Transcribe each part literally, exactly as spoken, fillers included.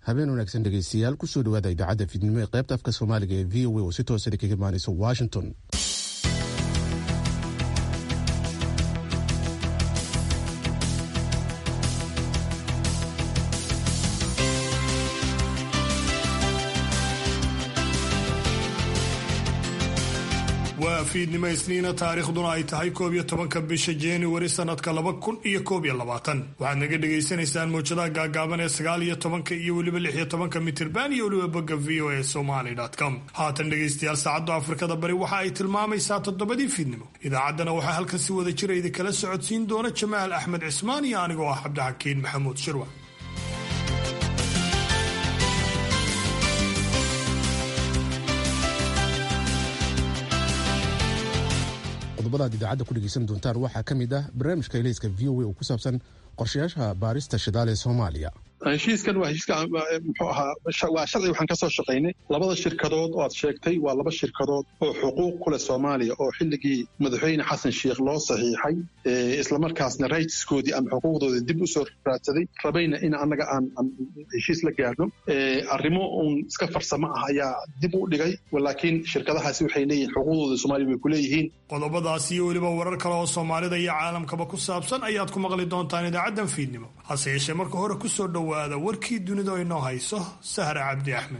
habeen wanaagsan dhegaystayaal kusoo dhawaada idaacadda fiidnimo ee qaybta afka soomaaliga ee v o a oo si toosa kaga imaanaysa washington. waa fiidnimo isniina taariikhduna ay tahay koob iyo tobanka bisha January sanadka laba kun iyo koob iyo labaatan. waxaad naga dhagaysanaysaan mowjadaha gaagaaban ee sagaal iyo tobanka iyo weliba lix iyo tobanka mitirban iyo weliba bogga v o a somali dot com. haatan dhagaystayaal saacadda Afrikada Bari waxa ay tilmaamaysaa toddobadii fiidnimo. idaacaddana waxaa halkan si wada jira idin kala socodsiin doona Jamaal Axmed Cismaan iyo anigoo ah Cabdixakiin Maxamuud Shirwa. qodobada idaacadda ku dhageysan doontaan waxaa ka mid ah barnaamijka ilayska v o a oo ku saabsan qorshayaasha baarista shidaal ee Soomaaliya. heshiiskan waa heshiiska muxuu ahaa waa sharci waxaan ka soo shaqaynay labada shirkadood oo aad sheegtay waa laba shirkadood oo xuquuq ku leh Soomaaliya oo xilligii madaxweyne Xasan Sheekh loo saxiixay isla markaasna rightskoodii ama xuquuqdoodii dib u soo raadsaday rabayna in annaga aan heshiis la gaarno arrimo uun iska farsamo ah ayaa dib u dhigay laakiin shirkadahaasi waxay leeyihiin xuquuqdooda Soomaaliya way ku leeyihiin. qodobadaas iyo weliba warar kale oo Soomaalida iyo caalamkaba ku saabsan ayaad ku maqli doontaan idaacaddan fiidnimo. hase yeeshee marka hore ku soo dhawaada warkii dunida oo inoo hayso Sahra Cabdi Axmed.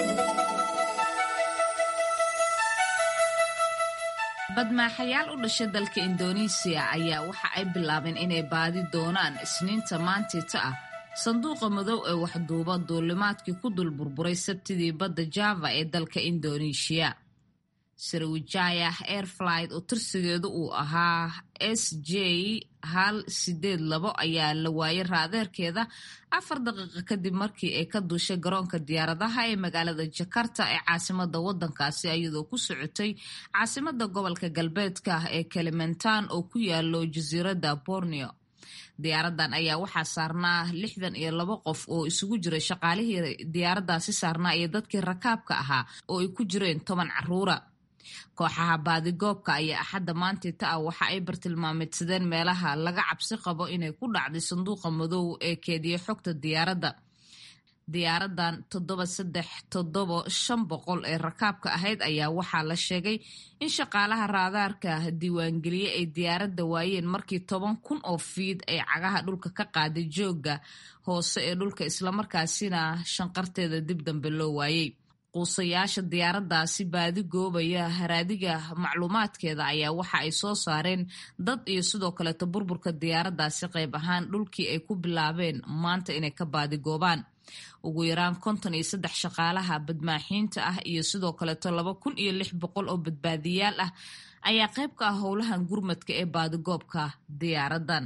badmaaxayaal u dhashay dalka Indonesia ayaa waxa ay bilaabeen inay baadi doonaan isniinta maantita ah sanduuqa madow ee waxduuba duulimaadkii ku dul burburay sabtidii badda Java ee dalka Indonesia. Sriwijaya Air Flight oo tirsigeedu uu ahaa S J hal sideed labo ayaa la waayay raadeerkeeda afar daqiiqo kadib markii ay ka duushay garoonka diyaaradaha ee magaalada Jakarta ee caasimada wadankaasi iyadoo ku socotay caasimada gobolka galbeedka ee Kalimantan oo ku yaalo jasiiradda Borneo. diyaaradan ayaa waxaa saarnaa lixdan iyo labo qof oo isugu jiray shaqaalihii diyaaradaasi saarnaa iyo dadkii rakaabka ahaa oo ay ku jireen toban caruura. kooxaha baadigoobka ayaa axadda maantita ah waxa ay bartilmaameedsadeen meelaha laga cabsi qabo inay ku dhacday sanduuqa madow ee keediya xogta diyaaradda. diyaaradan toddoba saddex toddoba shan boqol ee rakaabka ahayd ayaa waxaa la sheegay in shaqaalaha raadaarka diiwaangeliye ay diyaaradda waayeen markii toban kun oo fiid ay cagaha dhulka ka qaaday jooga hoose ee dhulka islamarkaasina shanqarteeda dib dambe loo waayey. quusayaasha diyaaradaasi baadi goobaya haraadiga macluumaadkeeda ayaa waxa ay soo saareen dad iyo sidoo kaleeto burburka diyaaradaasi qayb ahaan dhulkii ay ku bilaabeen maanta inay ka baadi goobaan. ugu yaraan konton iyo saddex shaqaalaha badmaaxiinta ah iyo sidoo kaleeto laba kun iyo lix boqol oo badbaadiyaal ah ayaa qayb ka ah howlahan gurmadka ee baadigoobka diyaaradan.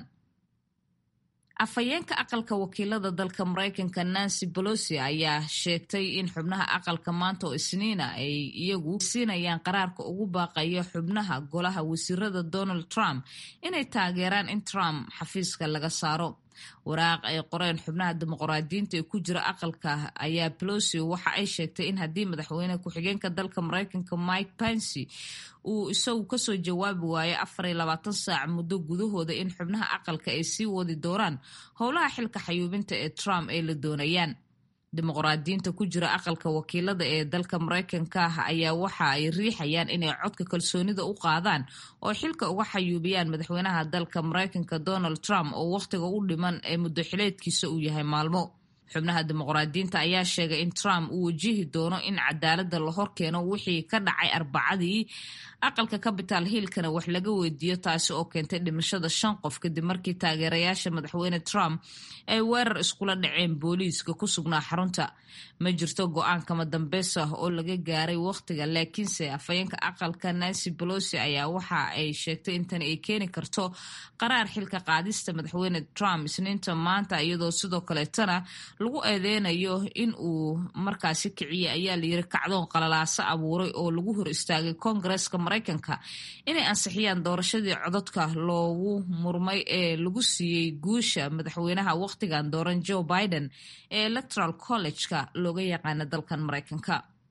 afhayeenka aqalka wakiilada dalka Mareykanka Nancy Pelosi ayaa sheegtay in xubnaha aqalka maanta oo isniina ay iyagu siinayaan qaraarka ugu baaqayo xubnaha golaha wasiirada Donald Trump inay taageeraan in Trump xafiiska laga saaro. waraaq ay qoreen xubnaha dimuqraadiyiinta ee ku jira aqalka ayaa Pelosi waxa ay sheegtay in haddii madaxweyne ku-xigeenka dalka Mareykanka Mike Pence uu isagu kasoo jawaabi waayo afar iyo labaatan saac muddo gudahooda in xubnaha aqalka ay sii wadi doonaan howlaha xilka xayuubinta ee Trump ay la doonayaan. dimuqraadiyiinta ku jira aqalka wakiilada ee dalka Mareykanka ayaa waxa ay riixayaan inay codka kalsoonida u qaadaan oo xilka uga xayuubiyaan madaxweynaha dalka Mareykanka Donald Trump oo waqtiga u dhiman ee muddo xileedkiisa uu yahay maalmo. xubnaha dimuqraadiyiinta ayaa sheegay in Trump uu wajihi doono in cadaaladda la horkeeno wixii ka dhacay Arbacadii aqalka Capitol Hill-kana wax laga weydiiyo taasi oo keentay dhimashada shan qof kadib markii taageerayaasha madaxweyne Trump ay weerar iskula dhaceen booliiska ku sugnaa xarunta. ma jirto go'aan kama dambeys ah oo laga gaaray waqtiga laakiinse afhayeenka aqalka Nancy Pelosi ayaa waxa ay sheegtay in tan ay keeni karto qaraar xilka qaadista madaxweyne Trump isniinta maanta iyadoo sidoo kale tana lagu eedeynayo in uu markaasi kiciye ayaa la yiri kacdoon qalalaasa abuuray oo lagu hor istaagay Congress-ka Mareykanka inay ansixiyaan doorashadii codadka loogu murmay ee lagu siiyey guusha madaxweynaha waqtigan dooran Joe Biden ee Electoral College-ka looga yaqaano dalkan Mareykanka.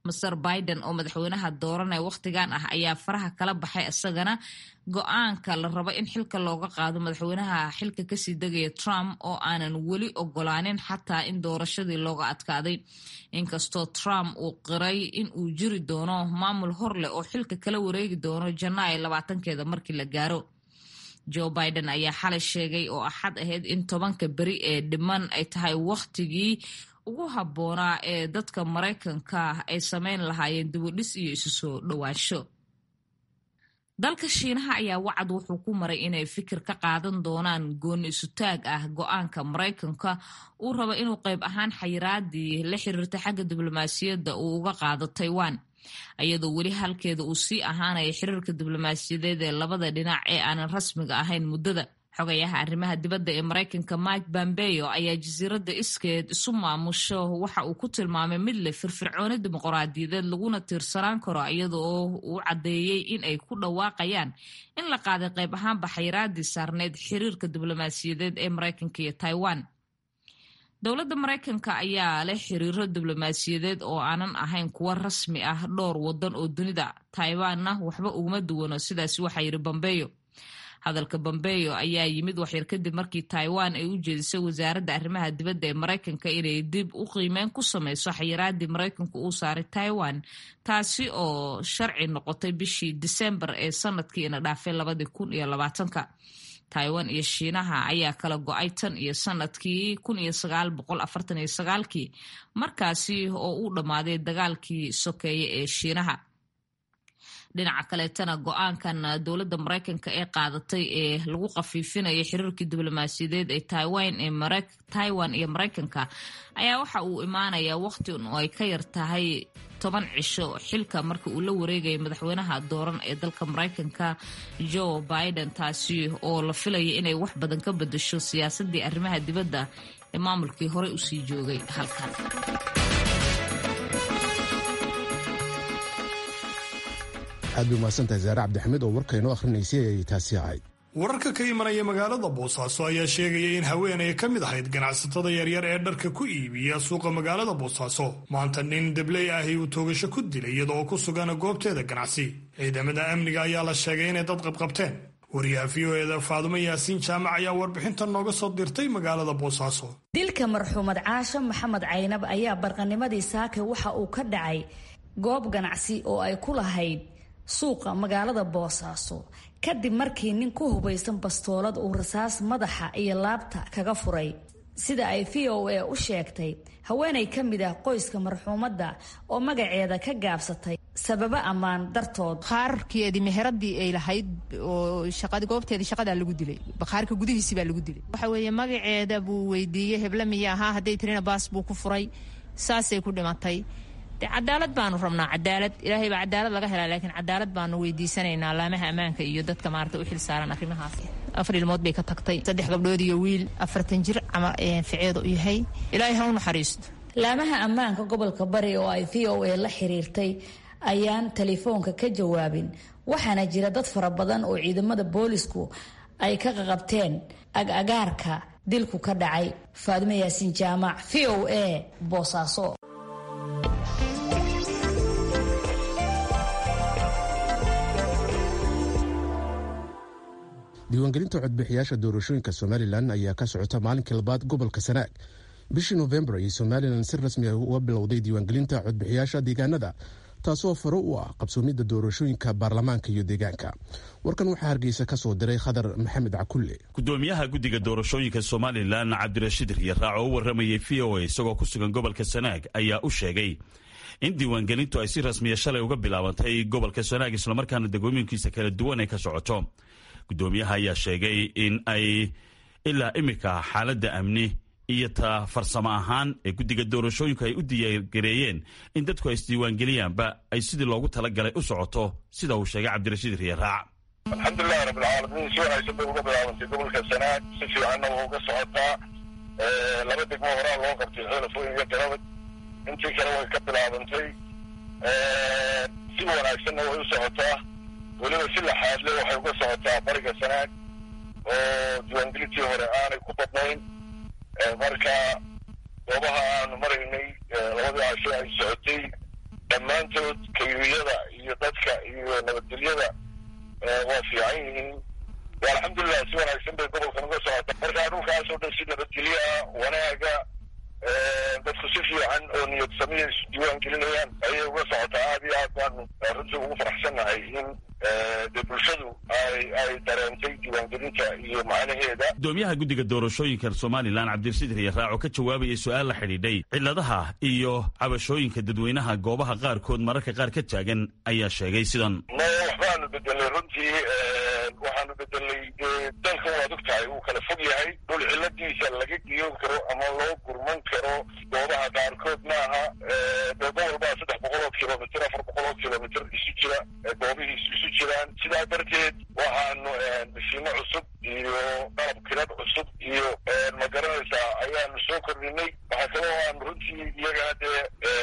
Mister Biden oo madaxweynaha dooranaya waqtigan ah ayaa faraha kala baxay isagana go'aanka la rabo in xilka looga qaado madaxweynaha xilka kasii degaya Trump oo aanan weli ogolaanin xataa in doorashadii looga adkaaday inkastoo Trump uu qiray in uu jiri doono maamul hor leh oo xilka kala wareegi doono Janaayo labaatankeeda markii la gaaro. Joe Biden ayaa xalay sheegay oo axad ahayd in tobanka beri ee dhiman ay tahay waqtigii ugu habboonaa ee dadka Mareykanka ay sameyn lahaayeen dib u dhis iyo isu soo dhawaansho. Dalka Shiinaha ayaa wacad wuxuu ku maray inay fikir ka qaadan doonaan gooni isu taag ah go'aanka Mareykanka uu rabo inuu qayb ahaan xayiraadii la xiriirta xagga diblomaasiyadda uu uga qaado Taiwan ayadoo weli halkeeda uu sii ahaanaya xiriirka diblomaasiyadeed ee labada dhinac ee aanan rasmiga ahayn muddada. Xogayaha arrimaha dibadda ee Mareykanka Mike Pompeo ayaa jasiiradda iskeed isu maamusho waxa uu ku tilmaamay mid leh firfircooni dimuqraadiyadeed laguna tiirsanaan karo iyadoo uu caddeeyey in ay ku dhawaaqayaan in la qaaday qayb ahaanba xayiraadii saarneyd xiriirka diblomaasiyadeed ee Mareykanka iyo Taiwan. Dowladda Mareykanka ayaa leh xiriiro diblomaasiyadeed oo aanan ahayn kuwa rasmi ah dhowr wadan oo dunida. Taiwanna waxba uguma duwano, sidaas waxa yiri Pompeo. Hadalka Pompeo ayaa yimid waxyar kadib markii Taiwan ay u jeedisay wasaaradda arrimaha dibadda ee Mareykanka inay dib u qiimeyn ku sameyso xayiraadii Mareykanku uu saaray Taiwan, taasi oo sharci noqotay bishii December ee sanadkii ina dhaafay labada kun iyo labaatanka. Taiwan iyo Shiinaha ayaa kala go'ay tan iyo sanadkii kun iyo sagaal boqol afartan iyo sagaalkii markaasi oo uu dhammaaday dagaalkii sokeeye ee Shiinaha. Dhinaca kaleetana go'aankan dowladda Mareykanka ee qaadatay ee lagu qafiifinayo xiriirkii diblomaasiyadeed ee Taiwan ee Mareyk Taiwan iyo Mareykanka ayaa waxa uu imaanayaa waqti oo ay ka yar tahay toban cisho xilka markii uu la wareegay madaxweynaha dooran ee dalka Mareykanka Joe Biden, taasi oo la filayay inay wax badan ka bedesho siyaasadii arrimaha dibadda ee maamulkii hore u sii joogay halkan. aad u mahadsantahay Zaare Cabdixamiid oo warkayno akhrineysay ay taasi ahayd. wararka ka imanaya magaalada Boosaaso ayaa sheegaya in haweeney ka mid ahayd ganacsatada yaryar ee dharka ku iibiya suuqa magaalada Boosaaso maanta nin dabley ah uu toogasho ku dilay iyadoo ku sugan goobteeda ganacsi. ciidamada amniga ayaa la sheegay inay dad qabqabteen. wariyaha V O A da Faadumo Yaasiin Jaamac ayaa warbixintan nooga soo dirtay magaalada Boosaaso. dilka marxuumad Caasha Maxamed Caynab ayaa barqanimadii saaka waxa uu ka dhacay goob ganacsi oo ay ku lahayd suuqa magaalada Boosaaso kadib markii nin ku hubaysan bastoolad uu rasaas madaxa iyo laabta kaga furay. sida ay V O A u sheegtay haweeney ka mid ah qoyska marxuumadda oo magaceeda ka gaabsatay sababa ammaan dartood. bakhaarkeedii meheradii ay lahayd oo shaqada goobteedii shaqada lagu dilay, bakhaarka gudihiisa baa lagu dilay. waxa weeye magaceeda buu weydiiyey hebla miya ahaa, hadday tirina baas buu ku furay, saasay ku dhimatay. cadaalad baanu rabnaa, cadaalad ilaahay baa cadaalad laga helaa, laakiin cadaalad baanu weydiisanaynaa laamaha ammaanka iyo dadka maarata u xil saaran arrimahaas. afar ilmood bay ka tagtay, saddex gabdhood iyo wiil afartan jir ama ficeedu u yahay. ilaahay ha u naxariisto. laamaha ammaanka gobolka Bari oo ay V O A la xiriirtay ayaan telefoonka ka jawaabin, waxaana jira dad fara badan oo ciidamada boolisku ay ka qabteen ag-agaarka dilku ka dhacay. Faadumo Yaasiin Jaamac, V O A, Boosaaso. diiwaangelinta codbixiyaasha doorashooyinka Somaliland ayaa ka socota maalinkii labaad gobolka Sanaag. bishii November ay Somaliland si rasmi ah uga bilowday diiwaangelinta codbixiyaasha deegaanada, taasoo faro u ah qabsoomidda doorashooyinka baarlamaanka iyo deegaanka. warkan waxaa Hargeysa ka soo diray Khadar Maxamed Cakulle. gudoomiyaha guddiga doorashooyinka Somaliland Cabdirashiid Riyaraac oo waramayay V O A isagoo ku sugan gobolka Sanaag ayaa u sheegay in diiwaangelintu ay si rasmi ah shalay uga bilaabantay gobolka Sanaag isla markaana degmooyinkiisa kala duwan ay ka socoto. gudoomiyaha ayaa sheegay in ay ilaa imika xaaladda amni iyo ta farsamo ahaan ee guddiga doorashooyinka ay u diyaargareeyeen in dadku ay isdiiwaangeliyaanba ay sidii loogu talagalay u socoto, sida uu sheegay Cabdirashiid Riyaraac. alxamdulilah rabbilcaalamiin, si wanaagsan bay uga bilaabantay gobolka Sanaag, si fiicanna waa uga socotaa. laba degmo horaa loo qabtay xeelafooyin iyo galabad, intii kale way ka bilaabantay. si wanaagsanna way u socotaa, weliba si laxaadle waxay uga socotaa bariga Sanaag oo diiwaangelintii hore aanay ku badnayn. marka goobaha aanu maraynay labadii casho ay socotay dhammaantood kayuyada iyo dadka iyo nabadgelyada waa fiican yihiin alxamdulilah si wanaagsan bay gobolkan uga socota markaa dhulkaasoo dhan si nabadgelyo ah wanaaga dadku si fiican oo niyad samiya isu diiwaan gelinayaan ayay uga socotaa aad iyo aad baanu runtii ugu faraxsannahay in dee bulshadu ay ay dareentay diiwaangelinta iyo macnaheeda. gudoomiyaha guddiga doorashooyinka somalilan cabdirashiid riyaraac oo ka jawaabayay su-aal la xidhiidhay ciladaha iyo cabashooyinka dadweynaha goobaha qaarkood mararka qaar ka taagan ayaa sheegay sidan. waxbaanu bedelay runtii waxaanu bedelay dalkan waad og tahay uu kala fog yahay dhul ciladiisa laga giyoon karo ama loo gurman karo goobaha qaarkood maaha dee gobol baa saddex boqol oo kilomitr afar boqol oo kilomitr isu jira goobihiisu isu jiraan sidaa darteed waxaanu mishiino cusub iyo qalab kirad cusub iyo magaranaysaa ayaanu soo kordhinay waxaa kaloo aanu runtii iyagaa dee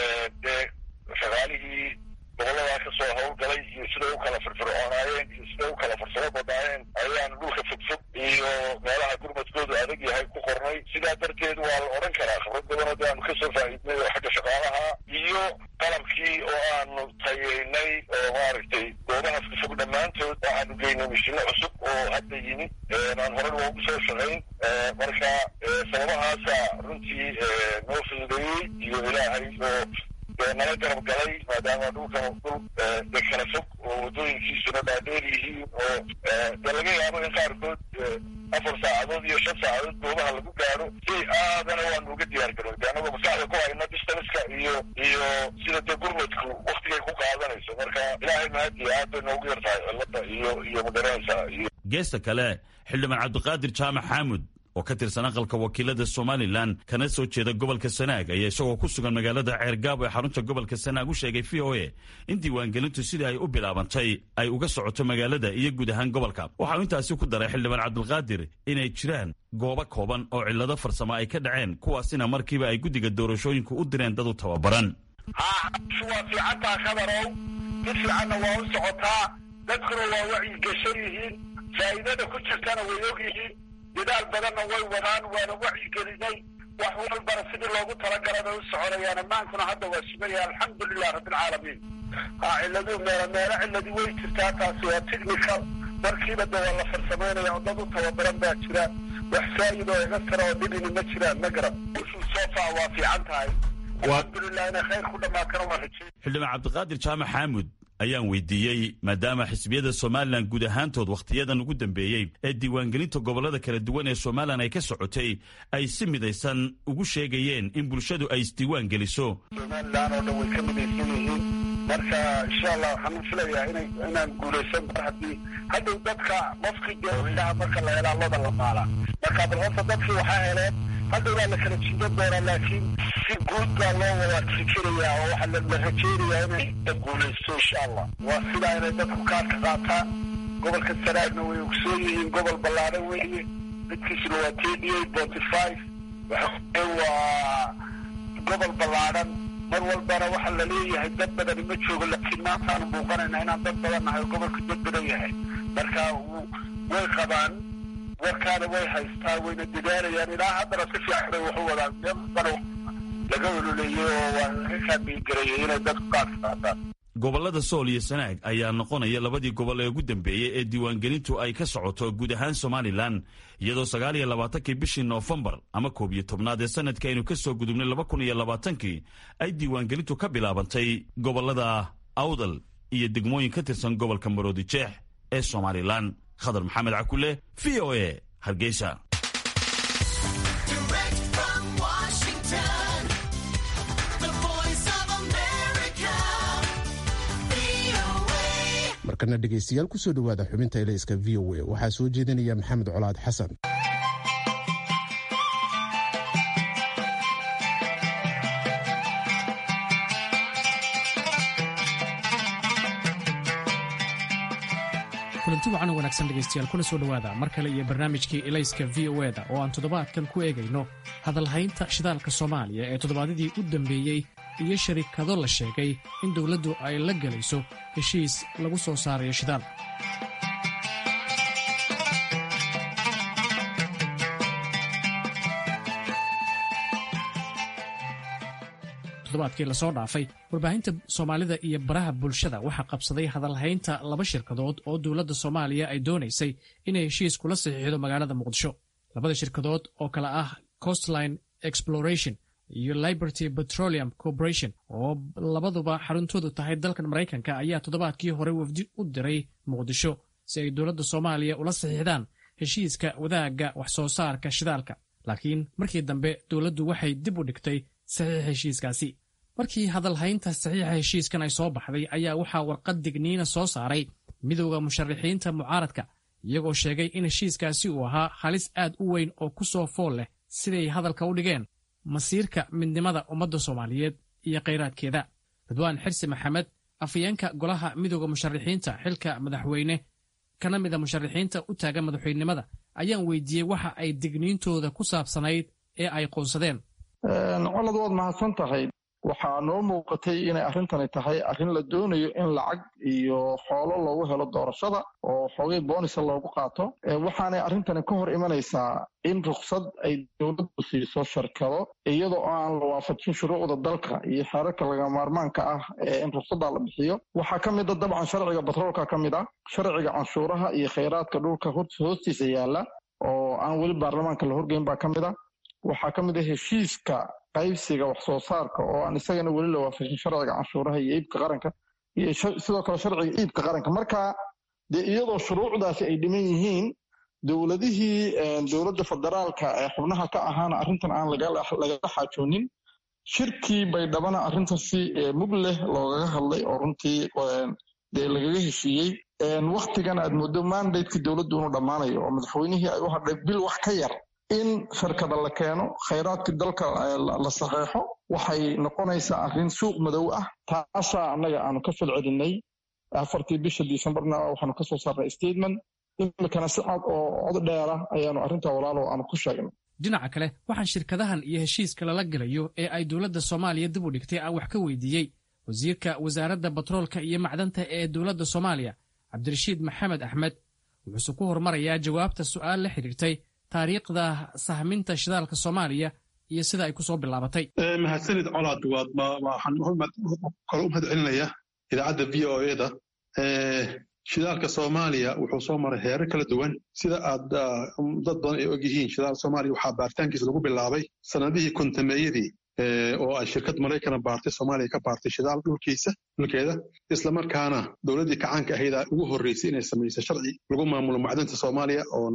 dee shaqaalihii boqoladaa ka soo hawlgalay iyo siday u kala firfircoonaayeen iyo siday u kala farsamo badaayeen ayaanu dhulka fogfog iyo meelaha gurmadkoodu adag yahay ku qornay sidaa darteed waa la odhan karaa khibrad badanoo de aanu kasoo faa'iidnay oo xagga shaqaalaha iyo qalabkii oo aanu tayeynay oo maaragtay goobahaas ka fog dhammaantood waxaanu geynay mishiino cusub oo hadda yimid aan hore loogu soo shaqayn marka sababahaasa runtii noo fududeeyey iyo ilaahay oo nala garab galay maadaama dhulkan dhul de kala fog oo waddooyinkiisuna dhaadheer yihiin oo de laga yaabo in qaarkood afar saacadood iyo shan saacadood goobaha lagu gaaro si aadana waanu uga diyaar garoy de anagoo maskaxda ku hayna distanska iyo iyo sida dee gurmadku waktigay ku qaadanayso marka ilaahay mahadiya aad bay noogu yar tahay cilada iyo iyo magaranaysaa iyo geesta kale xildhibaan cabdiqaadir jaamac xaamud oo ka tirsan aqalka wakiilada somalilan kana soo jeeda gobolka sanaag ayaa isagoo ku sugan magaalada ceergaabo ee xarunta gobolka sanaag u sheegay v o a in diiwaangelintu sidii ay u bilaabantay ay uga socoto magaalada iyo guud ahaan gobolka waxau intaasi ku daray xildhibaan cabdilqaadir inay jiraan goobo kooban oo cillado farsamo ay ka dhaceen kuwaasina markiiba ay guddiga doorashooyinku u direen dad u tababaran. ha waa fiicantaa khabarow mid fiicanna waa u socotaa dadkuna waa wacyigashan yihiin faa'iidada ku jirtana way og yihiin dadaal badanna way wadaan waana wacyigelinay wax walbana sidii loogu talagalay bay u soconayaan ammaankuna hadda waa sugaya alxamdulilah rabbilcaalamiin ha cilladuu meelo meelo cilladii way jirtaa taasi waa technical markiiba de waa la farsamaynaya oo dad u tababaran baa jira wax faa'iid oo iga tira oo dhibini ma jiraan ma garab ushuu soo faa waa fiican tahay alxamdulilah inay khayr ku dhammaatana waa rajay. xildhibaan cabdiqaadir jaamac xaamud ayaan weydiiyey maadaama xisbiyada somalilan guud ahaantood wakhtiyadan ugu dambeeyey ee diiwaangelinta gobollada kala duwan ee somalilan ay ka socotay ay si midaysan ugu sheegayeen in bulshadu ay isdiiwaan geliso. somalilan oo dhan way ka midaysan yihiin marka insha allah waxaan filayaa ina inaan guulaysan mar haddii hadhow dadka qofkii deeaha marka la helaa loda la maalaa marka bal horta dadkii waxaa heleen hadhow waa la kala jiidan doonaa laakiin si guud baa loo wada fikirayaa oo waxaa la rajeynayaa inay la guulaysto insha allah waa sidaa inay dadku kaadka qaataan gobolka sanaagna way ogsoon yihiin gobol ballaadhan weeye midkiisuna waa thirty eight forty five waa gobol ballaadhan mar walbana waxaa la leeyahay dad badani ma joogo laakiin maantaanu muuqanayna inaan dad badan nahay oo gobolka dad badan yahay marka way qabaan warkaana way haystaa wayna dadaalayaan ilaa haddana si fiican bay waxu wadaan meel bana laga ololeeyey oo waa laga kaamiingareeyey inay dadku kaadka qaataan. gobollada sool iyo sanaag ayaa noqonaya labadii gobol ee ugu dambeeyey ee diiwaangelintu ay ka socoto guud ahaan somalilan iyadoo sagaal iyo labaatankii bishii noofembar ama koob iyo tobnaad ee sanadka aynu ka soo gudubnay laba kun iyo labaatankii ay diiwaangelintu ka bilaabantay gobollada awdal iyo degmooyin ka tirsan gobolka maroodijeex ee somalilan. khadar maxamed cakule v o a hargeysa. markana dhegaystayaal ku soo dhowaada xubinta ilayska v o a waxaa soo jeedinaya maxamed colaad xasan. kulanti wacan oo wanaagsan dhegaystayaal kuna soo dhowaada mar kale iyo barnaamijkii ilayska v o eda oo aan toddobaadkan ku eegayno hadalhaynta shidaalka soomaaliya ee toddobaadyadii u dambeeyey iyo sharikado la sheegay in dowladdu ay la gelayso heshiis lagu soo saarayo shidaal. toddobaadkii lasoo dhaafay warbaahinta soomaalida iyo baraha bulshada waxaa qabsaday hadalhaynta laba shirkadood oo dowladda soomaaliya ay doonaysay inay heshiis kula saxiixdo magaalada muqdisho. labada shirkadood oo kale ah Coastline Exploration iyo Liberty Petroleum Corporation oo labaduba xaruntoodu tahay dalkan Maraykanka ayaa toddobaadkii hore wafdi u diray muqdisho si ay dowladda soomaaliya ula saxiixdaan heshiiska wadaagga wax soo saarka shidaalka. laakiin markii dambe dowladdu waxay dib u dhigtay saxiixa heshiiskaasi. markii hadalhaynta saxiixa heshiiskan ay soo baxday ayaa waxaa warqad digniina soo saaray midowda musharaxiinta mucaaradka, iyagoo sheegay in heshiiskaasi uu ahaa halis aad u weyn oo ku soo fool leh siday hadalka u dhigeen masiirka midnimada ummadda Soomaaliyeed iyo kheyraadkeeda. Ridwaan Xirsi Maxamed, afhayeenka golaha midowda musharaxiinta xilka madaxweyne kana mida musharaxiinta u taagan madaxweynenimada, ayaan weydiiyey waxa ay digniintooda ku saabsanayd ee ay qoonsadeen. colad waad mahadsan tahay. waxaa noo muuqatay inay arrintani tahay arrin la doonayo in lacag iyo xoolo loogu helo doorashada oo xoogay boonisa loogu qaato. waxaanay arrintani ka hor imanaysaa in ruksad ay dowladdu siiso shirkado iyadoo aan la waafajin shuruucda dalka iyo xeerarka laga maarmaanka ah ee in ruksadda la bixiyo. waxaa ka mid a dabcan sharciga batroolka ka mid ah, sharciga canshuuraha iyo kheyraadka dhulka hoostiisa yaalla oo aan weli baarlamaanka la horgeyn baa ka mid ah. waxaa ka mid ah heshiiska qaybsiga wax soo saarka oo aan isagana weli la waafajin sharciga canshuuraha iyo iibka qaranka iyo sidoo kale sharciga iibka qaranka. marka dee iyadoo shuruucdaasi ay dhiman yihiin, dowladihii dowladda federaalka ee xubnaha ka ahaana arrintan aan lagala xaajoonin, shirkii baydhabana arrintan si mug leh loogaga hadlay oo runtii dee lagaga heshiiyey. waktigan aad moodo mandateki dowladdu inuu dhammaanayo oo madaxweynihii ay u hadhay bil wax ka yar in shirkada la keeno, kheyraadkii dalka la saxeexo, waxay noqonaysaa arrin suuq madow ah. taasaa annaga aanu ka falcelinay afartii bisha disembarna waxaanu kasoo saarnay statement. imikana si cad oo cod dheera ayaanu arrintaa walaalo aanu ku sheegnay. dhinaca kale, waxaan shirkadahan iyo heshiiska lala gelayo ee ay dowladda Soomaaliya dib u dhigtay aan wax ka weydiiyey wasiirka wasaaradda batroolka iyo macdanta ee dowladda Soomaaliya, Cabdirashiid Maxamed Axmed. wuxuuse ku hormarayaa jawaabta su'aal la xiriirtay taariikhda sahminta shidaalka Soomaaliya iyo sida ay ku soo bilaabatay. mahadsanid colaad. waad waxaan kale u mahad celinayaa idaacadda v o e da. shidaalka Soomaaliya wuxuu soo maray heerar kala duwan sida aad dad badan ay ogyihiin. shidaalka Soomaaliya waxaa baaritaankiisa lagu bilaabay sanadihii kontameeyadii oo ay shirkad Maraykana baartay Soomaaliya ka baartay shidaal dhulkiisa dhulkeeda. isla markaana dowladdii kacaanka ahayd ugu horreysay inay samayso sharci lagu maamulo macdanta Soomaaliya oo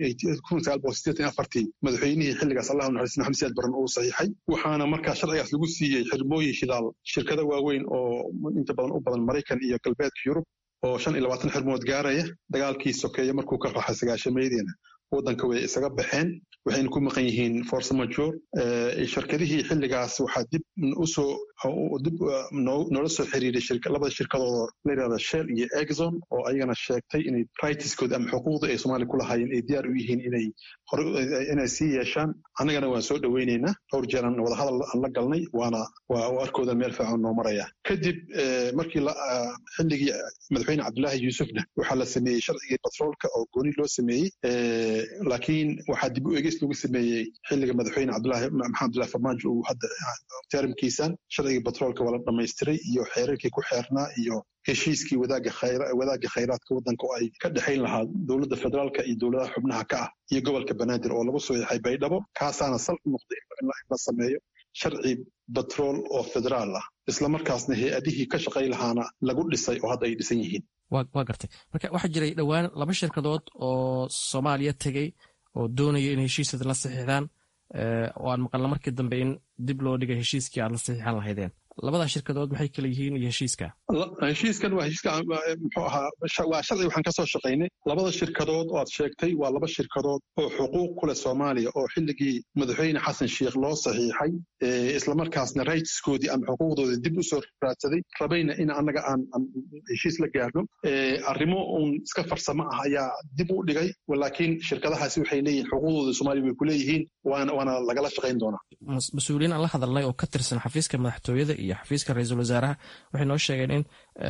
afartii madaxweynihii xilligaas Allahu naxariis Maxamed Siyaad Barre uu saxiixay. waxaana markaa sharcigaas lagu siiyey xirmooyin shidaal shirkado waaweyn oo inta badan u badan Maraykan iyo galbeedka Yurub oo shan iyo labaatan xirmood gaaraya. dagaalkii sokeeye markuu ka raxay sagaashameeyadiina waddanka way isaga baxeen, waxayna ku maqan yihiin force majeure. shirkadihii xilligaas waxaa dib usoo dib noola soo xiriiray labada shirkadood la yidhahda Shell iyo Exxon oo ayagana sheegtay inay rightskooda ama xuquuqda ay Soomaaliya ku lahaayeen ay diyaar u yihiin inay hore inay sii yeeshaan. annagana waan soo dhoweynaynaa. dhowr jeeran wadahadal aan la galnay, waana waa arkooda meel fiican noo maraya. kadib markii xilligii madaxweyne Cabdullaahi Yuusufna waxaa la sameeyey sharcigii batroolka oo gooni loo sameeyey. laakiin waxaa dib u egis lagu sameeyey xilliga madaxweyne Cabdullaahi Maxamed Abdullaahi Farmaajo uu hadda termkiisan. sharcigii batroolka waa la dhamaystiray iyo xeerarkii ku xeernaa iyo heshiiskii wadaagga wadaagga kheyraadka waddanka oo ay ka dhexayn lahaa dowladda federaalka iyo dowladaha xubnaha ka ah iyo gobolka Banaadir oo lagu soo yaxay Baydhabo. kaasaana sal u noqday in la sameeyo sharci batrool oo federaal ah, isla markaasna hay-adihii ka shaqay lahaana lagu dhisay oo hadda ay dhisan yihiin. waa gartay. marka waxaa jiray dhowaan laba shirkadood oo Soomaaliya tegey oo doonaya in heshiisyada la saxiixdaan oo aan maqalna markii dambe in dib loo dhigay heshiiskii aad la saxiixan lahaydeen. labadaa shirkadood maxay kala yihiin iyo heshiiska? heshiiskan waa heshiiska muxuu ahaa waa sharci waxaan kasoo shaqaynay. labada shirkadood oo aad sheegtay waa laba shirkadood oo xuquuq ku leh Soomaaliya oo xilligii madaxweyne Xasan Sheikh loo saxiixay, isla markaasna rightskoodii ama xuquuqdoodii dib u soo raadsaday, rabayna in annaga aan heshiis la gaarno. arrimo uun iska farsamo ah ayaa dib u dhigay, laakiin shirkadahaasi waxay leeyihiin xuquuqdooda Soomaaliya way ku leeyihiin, waana waana lagala shaqayn doonaa. mas-uuliyiin aan la hadalnay oo ka tirsan xafiiska madaxtooyada iyo xafiiska ra-iisul wasaaraha waxay noo sheegeen in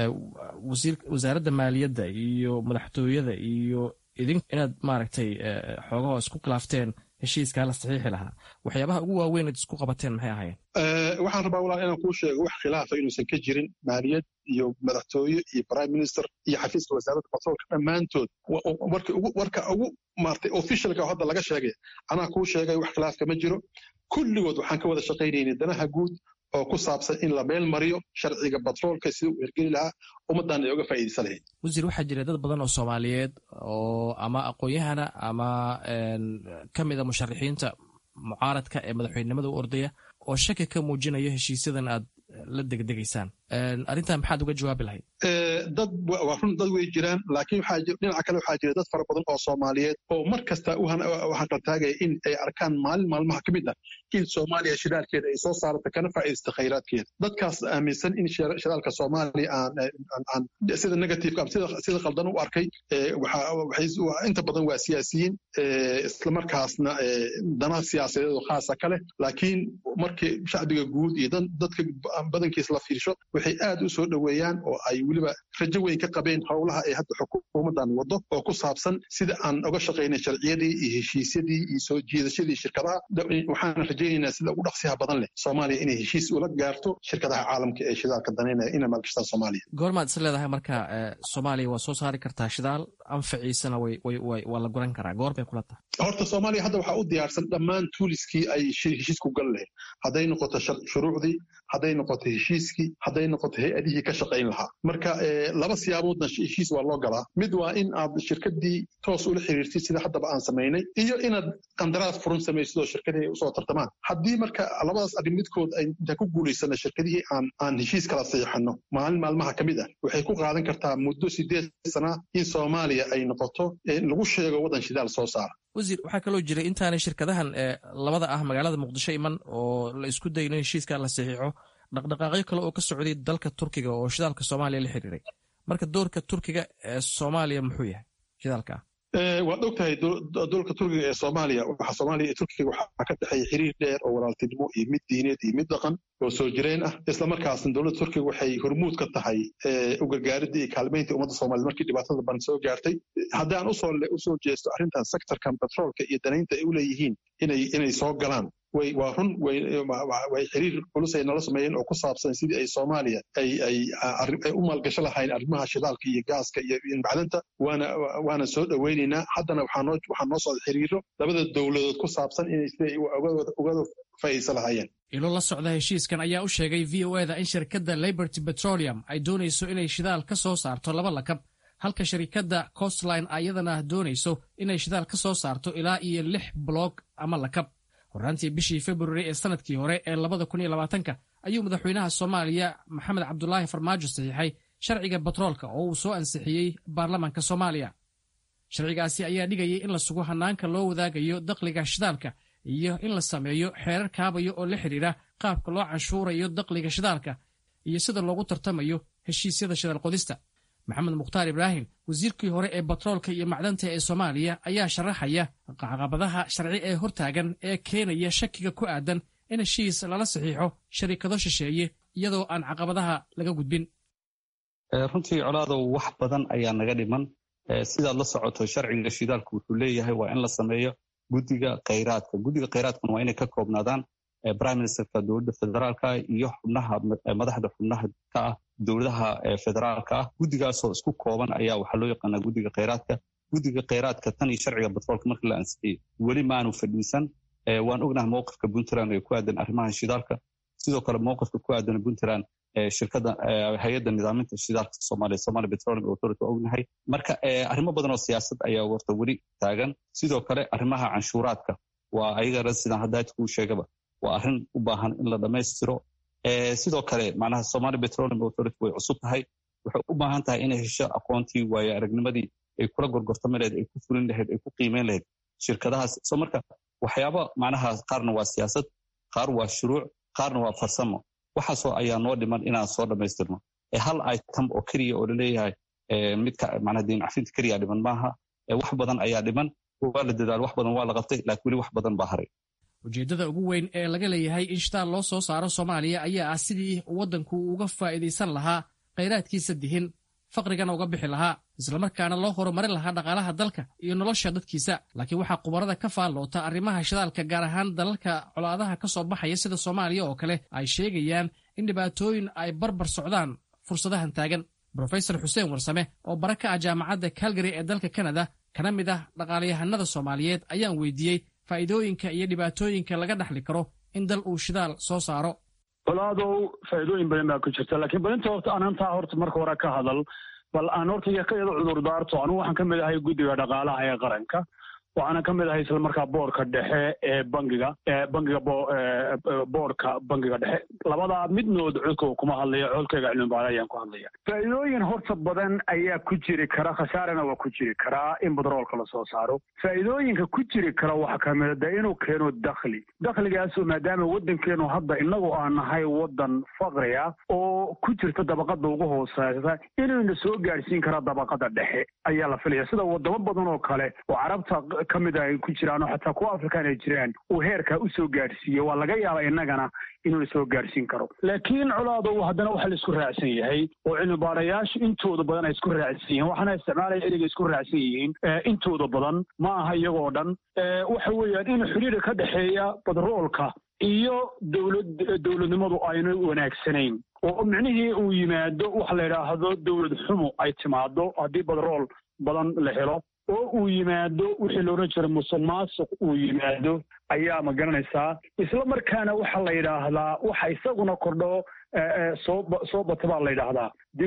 wasaaradda maaliyadda iyo madaxtooyada iyo idin inaad maaragtay xoogaho isku khilaafteen heshiiskaa la saxiixi lahaa waxyaabaha ugu waaweyn ad isku qabateen maxay ahaayeen waxaan rabaa walaal inaan kuu sheego wax khilaafa inuusan ka jirin maaliyad iyo madaxtooye iyo prime minister iyo xafiiska wasaaradda batroolka dhammaantood warka ugu maartay officialka hadda laga sheegay anaa kuu sheegay wax khilaaf kama jiro kulligood waxaan ka wada shaqaynaynay danaha guud oo ku saabsan in la meel mariyo sharciga batroolka sida uu hirgeli lahaa ummaddan ay uga faa'iidaysan lahayd wasiir waxaa jira dad badan oo soomaaliyeed oo ama aqoon-yahana ama ka mida musharaxiinta mucaaradka ee madaxweynenimada u ordaya oo shaki ka muujinayo heshiisyadan aad la degdegaysaan arrintan maxaad uga jawaabi lahayd dad waa run dad way jiraan laakiin dhinaca kale waxaa jira dad fara badan oo soomaaliyeed oo mar kasta u hanqaltaagaya in ay arkaan maalin maalmaha ka mid ah in soomaaliya shidaalkeeda ay soo saarata kana faa'iidaysta khayraadkeeda dadkaas aaminsan in shidaalka soomaaliya aan sida negativeka ama sida qaldan u arkay inta badan waa siyaasiyiin islamarkaasna dana siyaasadeed oo khaasa ka leh laakiin markii shacbiga guud iyo dadka badankiis la fiirsho waxay aad u soo dhoweeyaan oo ay weliba rajo weyn ka qabeen howlaha ay hadda xukuumaddan waddo oo ku saabsan sida aan uga shaqaynay sharciyadii iyo heshiisyadii iyo soo jiidashadii shirkadaha waxaan rajaynaynaa sida ugu dhaqsiyaha badan leh soomaaliya inay heshiis ula gaarto shirkadaha caalamka ee shidaalka danaynaya inay maalgashtaan soomaaliya goormaad is leedahay marka soomaaliya waa soo saari kartaa shidaal anfaciisana waa la guran karaa goor bay kula tahay horta soomaaliya hadda waxaa u diyaarsan dhammaan tuuliskii ay heshiisku gal lahayd hadday noqoto shuruucdii hadday noqoto heshiiskii hadday noqoto hay-adihii ka shaqayn lahaa marka laba siyaaboodna heshiis waa loo galaa mid waa in aad shirkadii toos ula xiriirtid sida haddaba aan samaynay iyo inaad qandaraas furan samaysid oo shirkadii usoo tartamaan haddii marka labadaas arrin midkood ay intaan ku guulaysana shirkadihii aan aan heshiis kala saxiixano maalin maalmaha ka mid ah waxay ku qaadan kartaa muddo sideed sana in soomaaliya ay noqoto lagu sheego waddan shidaal soo saara wasiir waxaa kaloo jiray intaanay shirkadahan labada ah magaalada muqdisho iman oo la isku dayno heshiiska la saxiixo dhaqdhaqaaqyo kale oo ka socday dalka turkiga oo shidaalka soomaaliya la xiriiray marka doorka turkiga ee soomaaliya muxuu yahay shidaalka waad og tahay doolka turkiga ee soomaaliya waxa soomaaliya iyo turkiga waxaa ka dhexeeya xiriir dheer oo walaaltinimo iyo mid diineed iyo mid dhaqan oo soo jireen ah islamarkaasna dowladda turkiga waxay hormuud ka tahay u gargaaridda iyo kaalmaynta ummadda soomaaliyed markii dhibaatada ban soo gaartay haddaan usoo jeesto arrintan sektorkan batroolka iyo danaynta ay u leeyihiin inay soo galaan waa run way xiriir culus ay nala sameeyeen oo ku saabsan sidii ay soomaaliya ay u maalgasho lahayn arrimaha shidaalka iyo gaaska iyo macdanta waana soo dhoweynaynaa haddana waxaa noo socda xiriiro labada dowladood ku saabsan inay siday ugada faa'iidaysan lahaayeen ilo la socda heshiiskan ayaa u sheegay v o eda in shirkadda liberty petroleum ay doonayso inay shidaal ka soo saarto laba lakab halka shirkadda costline ayadana doonayso inay shidaal ka soo saarto ilaa iyo lix bloog ama lakab horaantii bishii februari ee sanadkii hore ee labada kun iyo labaatanka ayuu madaxweynaha soomaaliya maxamed cabdulaahi farmaajo saxiixay sharciga batroolka oo uu soo ansixiyey baarlamaanka soomaaliya sharcigaasi ayaa dhigayay in la sugo hanaanka loo wadaagayo dakhliga shidaalka iyo in la sameeyo xeerar kaabayo oo la xidhiira qaabka loo canshuurayo dakhliga shidaalka iyo sida loogu tartamayo heshiisyada shidaal qodista maxamed mukhtaar ibraahim wasiirkii hore ee batroolka iyo macdanta ee soomaaliya ayaa sharaxaya caqabadaha sharci ee hortaagan ee keenaya shakiga ku aadan in heshiis lala saxiixo sharikado shisheeye iyadoo aan caqabadaha laga gudbin runtii colaadow wax badan ayaa naga dhiman sidaad la socoto sharciga shidaalku wuxuu leeyahay waa in la sameeyo guddiga khayraadka guddiga khayraadkuna waa inay ka koobnaadaan prime ministerka dowladda federaalka iyo xubnaha madaxda xubnaha ka ah dowladaha federaalka ah guddigaasoo isku kooban ayaa waxaa loo yaqaanaa guddiga khayraadka guddiga khayraadka tan iyo sharciga batroolka markii la ansixiyey weli maanu fadhiisan waan ognahay mowqifka puntland ee ku aadan arrimaha shidaalka sidoo kale mowqifka ku aadan puntland shirkadda hay-adda nidaaminta shidaalka soomaaliya Somali Petroleum Authority ognahay marka arrimo badan oo siyaasad ayaa warta weli taagan sidoo kale arrimaha canshuuraadka waa ayaga sidaan hadda ku sheegaba waa arrin u baahan in la dhammaystiro sidoo kale macnaha Somali Petroleum Authority way cusub tahay waxay u baahan tahay inay hesho aqoontii waayo aragnimadii ay kula gorgortami lahayd ay ku fulin lahayd ay ku qiimeyn lahayd shirkadahaas soo marka waxyaaba macnaha qaarna waa siyaasad qaar waa shuruuc qaarna waa farsamo waxaasoo ayaa noo dhiman inaan soo dhammaystirno hal item oo keliya oo laleeyahay midka macnaha diin cafinta keliya dhiman maaha wax badan ayaa dhiman waa la dadaal wax badan waa la qabtay laakiin weli wax badan baa haray ujeeddada ugu weyn ee laga leeyahay in shitaal loo soo saaro soomaaliya ayaa ah sidii waddanku uga faa'iidaysan lahaa khayraadkiisa dihin faqrigana uga bixi lahaa islamarkaana loo horumarin lahaa dhaqaalaha dalka iyo nolosha dadkiisa. laakiin waxaa khubarada ka faalloota arrimaha shidaalka gaar ahaan dalalka colaadaha ka soo baxaya sida soomaaliya oo kale ay sheegayaan in dhibaatooyin ay barbar socdaan fursadahan taagan. brofesor xuseen warsame oo bara ka ah jaamacadda calgary ee dalka kanada kana mid ah dhaqaalayahanada soomaaliyeed ayaan weydiiyey faa'iidooyinka iyo dhibaatooyinka laga dhaxli karo in dal uu shidaal soo saaro. walaadow faa'iidooyin badan baa ku jirta laakiin balinta horta anantaa horta marka hore ka hadal bal aan horta iyada cudur daarto anugu waxaan ka mid ahay guddiga dhaqaalaha ee qaranka waxaana ka mid ahay isla markaa boorka dhexe ee bangiga bangiga boorka bangiga dhexe labadaa midnood codka kuma hadlaya codkayga cilmibaare ayaan ku hadlaya. faa'iidooyin horta badan ayaa ku jiri kara khasaarana waa ku jiri karaa in batroolka lasoo saaro. faa'iidooyinka ku jiri kara waxaa ka mid a inuu keeno dakhli dakhligaasoo maadaama waddankeenu hadda inagu aan nahay waddan faqri ah oo ku jirta dabaqada ugu hooseysa inuuna soo gaadhsiin kara dabaqada dhexe ayaa la filaya sida wadamo badan oo kale oo carabta ka mid ay ku jiraan oo xataa kuwa afrikaan ay jiraan uu heerkaa u soo gaadhsiiye waa laga yaabaa innagana inuu soo gaadhsiin karo. laakiin colaadow haddana waxa la isku raacsan yahay oo cilmibaarayaashu intooda badan ay isku raacsan yihiin waxaana isticmaalaya ereyga isku raacsan yihiin intooda badan ma aha iyagoo dhan waxa weeyaan in xiriira ka dhexeeya batroolka iyo dowlad dowladnimadu ayna wanaagsanayn oo micnihii uu yimaado waxa la yidhaahdo dowlad xumo ay timaado haddii batrool badan la helo oo uu yimaado wixii loodhan jira musuq maasuq uu yimaado ayaa ma garanaysaa isla markaana waxaa la yidhaahdaa waxa isaguna kordho soo soo bata baa la yidhaahdaa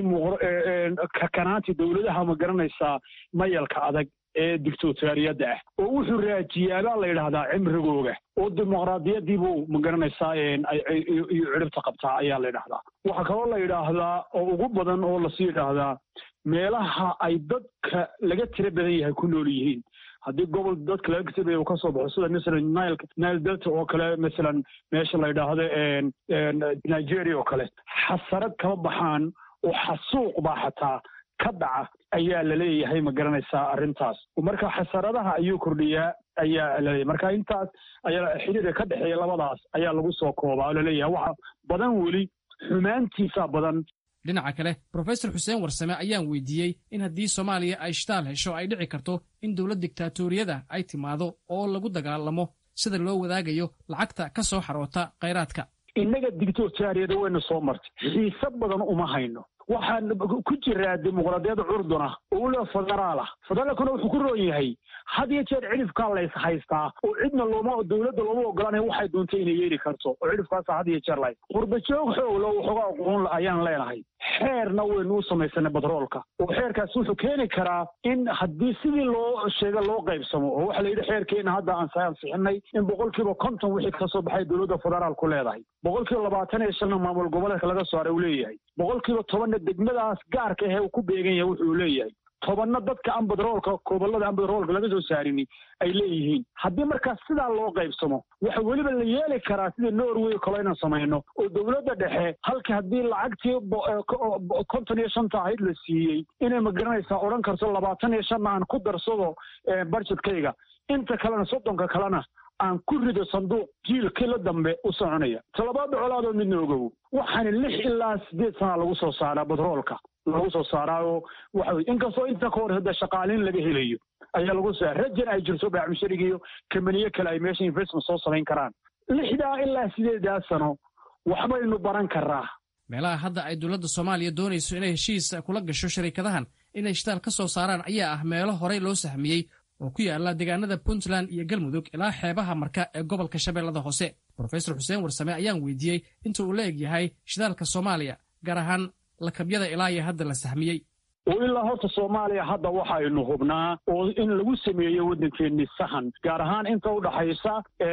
kakanaanti dowladaha ma garanaysaa mayalka adag ee dictatoriyadda ah oo wuxuu raajiyaabaa la yidhaahdaa cimrigooga oo dimuqraadiyadiibuu ma garanaysaa iyo ciribta qabtaa ayaa la yidhaahdaa. waxaa kaloo la yidhaahdaa oo ugu badan oo lasii yidhaahdaa meelaha ay dadka laga tira badan yahay ku nool yihiin haddii gobol dadka laga tira badan uu ka soo baxo sida masalan nile nile delta oo kale masalan meesha la yidhaahdo nigeria oo kale xasarad kama baxaan oo xasuuq baa xataa ka dhaca ayaa la leeyahay ma garanaysaa arrintaas marka xasaradaha ayuu kordhiyaa ayaa laleeyahay marka intaas ayaa xiriirka ka dhexeeya labadaas ayaa lagu soo koobaa oo laleeyahay waxa badan weli xumaantiisa badan. dhinaca kale brofesor xuseen warsame ayaan weydiiyey in haddii soomaaliya ay shitaal hesho ay dhici karto in dowlad dictaatoriyada ay timaado oo lagu dagaalamo sida loo wadaagayo lacagta ka soo xaroota khayraadka. innaga dictatoriyada wayna soo martay xiise badan uma hayno waxaan ku jiraa dimuqraadiyadda curduna oo ula federaal ah federaalkuna wuxuu ku roon yahay had iyo jeer cidhifkaa lays haystaa oo cidna looma dowladda looma ogolanaya waxay doontay inay yeeli karto oo cidhifkaasa had iyo jeer lahayd qurbajoog xooglo waxoogaa aqoon ayaan leenahay xeerna waynu u samaysanay batroolka oo xeerkaas wuxuu keeni karaa in haddii sidii loo sheega loo qaybsamo oo waxa la yidhi xeerkeena hadda aan ansixinay in boqolkiiba konton wixii kasoo baxay dowladda federaalku leedahay boqolkiiba labaatan iyo shanna maamul goboleedka laga saaray uu leeyahay boqolkiiba tobanna degmadaas gaarka ahee uu ku beegan yahay wuxuu leeyahay tobanna dadka aan batroolka gobollada aan batroolka laga soo saarini ay leeyihiin haddii markaas sidaa loo qaybsamo waxa weliba la yeeli karaa sida norway kale inaan samayno oo dowladda dhexe halka haddii lacagtii konton iyo shanta ahayd la siiyey inay ma garanaysaa odhan karto labaatan iyo shanna aan ku darsado budgetkayga inta kalena soddonka kalena aan ku rido sanduuq jiilkii la dambe u soconaya. talabaada colaadoo midna ogow waxaana lix ilaa siddeed sana lagu soo saaraa batroolka lagu soo saaraayo waxa inkastoo inta ka hor hadda shaqaaleyn laga helayo ayaa lagu soo rajan ay jirto baacmushariga iyo kamaniye kale ay meesha investment soo samayn karaan lixdaa ilaa sideedaa sano waxbaynu baran karaa. meelaha hadda ay dowladda soomaaliya doonayso inay heshiis kula gasho shariikadahan inay shitaal ka soo saaraan ayaa ah meelo horey loo sahmiyey oo ku yaala deegaanada puntland iyo galmudug ilaa xeebaha marka ee gobolka shabeellada hoose. brofesor xuseen warsame ayaan weydiiyey inta uu la eg yahay shidaalka soomaaliya gaar ahaan lakabyada ilaa iyo hadda la sahmiyey. oo ilaa horta soomaaliya hadda waxaynu hubnaa oo in lagu sameeyo waddankeennii sahan gaar ahaan inta u dhaxaysa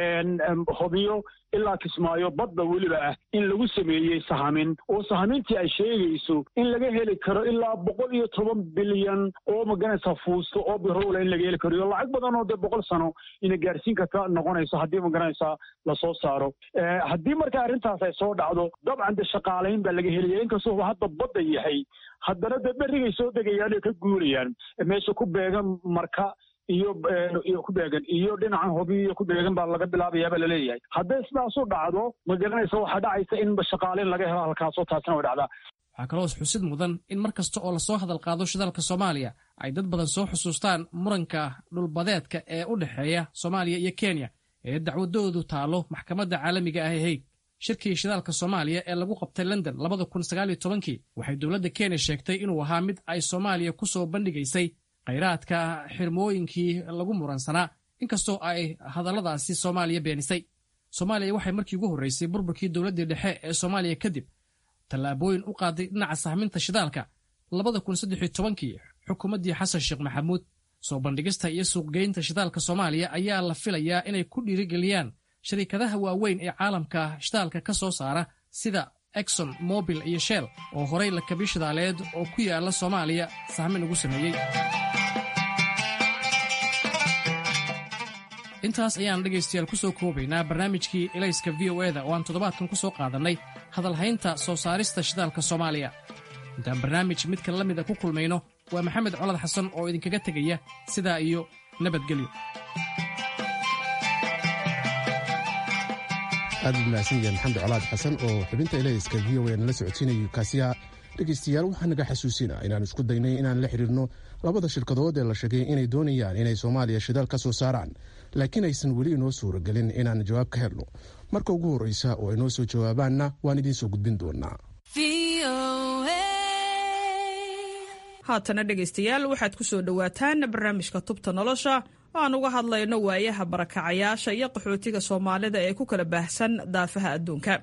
hubiyo ilaa kismaayo badda weliba ah in lagu sameeyey sahamin oo sahamintii ay sheegayso in laga heli karo ilaa boqol iyo toban bilyan oo maganaysa fuusto oo biroola in laga heli karo iyo lacag badan oo dee boqol sano ina gaarsiin karta noqonayso haddii maganaysa lasoo saaro. haddii marka arrintaas ay soo dhacdo dabcan de shaqaalayn baa laga helaya inkastoo hadda badda yahay haddana dee berrigay soo degayaan oo ka guurayaan meesha ku beegan marka iyo iyo ku beegan iyo dhinacan hobi iyo ku beegan baa laga bilaabayaaba laleeyahay hadday sidaasu dhacdo ma garanaysa waxaa dhacaysa in shaqaaleyn laga helo halkaasoo taasina way dhacdaa. waxaa kaloo xusid mudan in mar kasta oo lasoo hadal qaado shidaalka soomaaliya ay dad badan soo xusuustaan muranka dhulbadeedka ee u dhexeeya soomaaliya iyo kenya ee dacwadoodu taalo maxkamadda caalamiga ah ee haig shirkii shidaalka soomaaliya ee lagu qabtay london labada kun sagaal iyo tobankii waxay dowladda kenya sheegtay inuu ahaa mid ay soomaaliya ku soo bandhigaysay khayraadka xirmooyinkii lagu muransanaa inkastoo ay hadalladaasi soomaaliya beenisay soomaaliya waxay markii ugu horraysay burburkii dowladdii dhexe ee soomaaliya kadib tallaabooyin u qaaday dhinaca sahminta shidaalka labada kun saddex iyo tobankii xukuumaddii xasan sheekh maxamuud soo bandhigista iyo suuqgeynta shidaalka soomaaliya ayaa la filayaa inay ku dhiirigeliyaan shariikadaha waaweyn ee caalamka shidaalka ka soo saara sida exxon mobil iyo shell oo horay lakabi shidaaleed oo ku yaala soomaaliya sahmin ugu sameeyey. intaas ayaan dhegaystayaal ku soo koobaynaa barnaamijkii ilayska v o eda oo aan toddobaadkan ku soo qaadannay hadalhaynta soo saarista shidaalka soomaaliya. intaan barnaamij midka la mida ku kulmayno waa maxamed colad xasan oo idinkaga tegaya sidaa iyo nabadgelyo. aad u mahadsan yahay maxamed colaad xasan oo xubinta ilayska v o a nala socodsiinayo kaasiya. dhegaystayaal waxaa naga xasuusinaa inaan isku daynay inaan la xidhiirno labada shirkadood ee la sheegay inay doonayaan inay soomaaliya shidaal ka soo saaraan laakiin aysan weli inoo suuragelin inaan jawaab ka helno. marka ugu horraysa oo inoo soo jawaabaanna waan idiin soo gudbin doonaa. haatana dhegaystayaal waxaad ku soo dhowaataan barnaamijka tubta nolosha oo aan uga hadlayno waayaha barakacayaasha iyo qaxootiga soomaalida ee ku kala baahsan daafaha adduunka.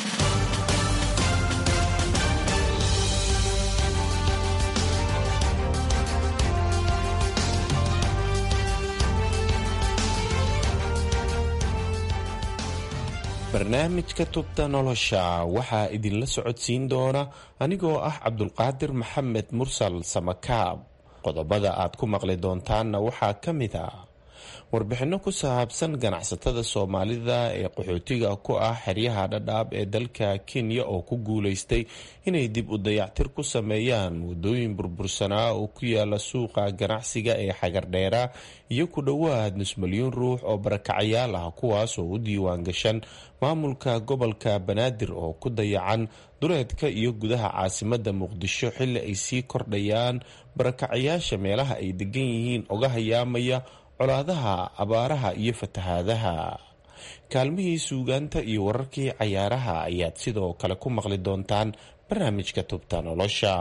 barnaamijka tubta nolosha waxaa idinla socodsiin doona anigoo ah cabdulqaadir maxamed mursal samakaab. qodobada aad ku maqli doontaanna waxaa ka mid ah warbixinno ku saabsan ganacsatada soomaalida ee qaxootiga ku ah xeryaha dhadhaab ee dalka kenya oo ku guulaystay inay dib u dayactir ku sameeyaan wadooyin burbursanaa oo ku yaala suuqa ganacsiga ee xagardheera iyo ku dhowaad nus milyuun ruux oo barakacayaal ah kuwaas oo u diiwaan gashan maamulka gobolka banaadir oo ku dayacan duleedka iyo gudaha caasimadda muqdisho xilli ay sii kordhayaan barakacayaasha meelaha ay degan yihiin oga hayaamaya colaadaha abaaraha iyo fatahaadaha. kaalmihii suugaanta iyo wararkii cayaaraha ayaad sidoo kale ku maqli doontaan barnaamijka tubta nolosha.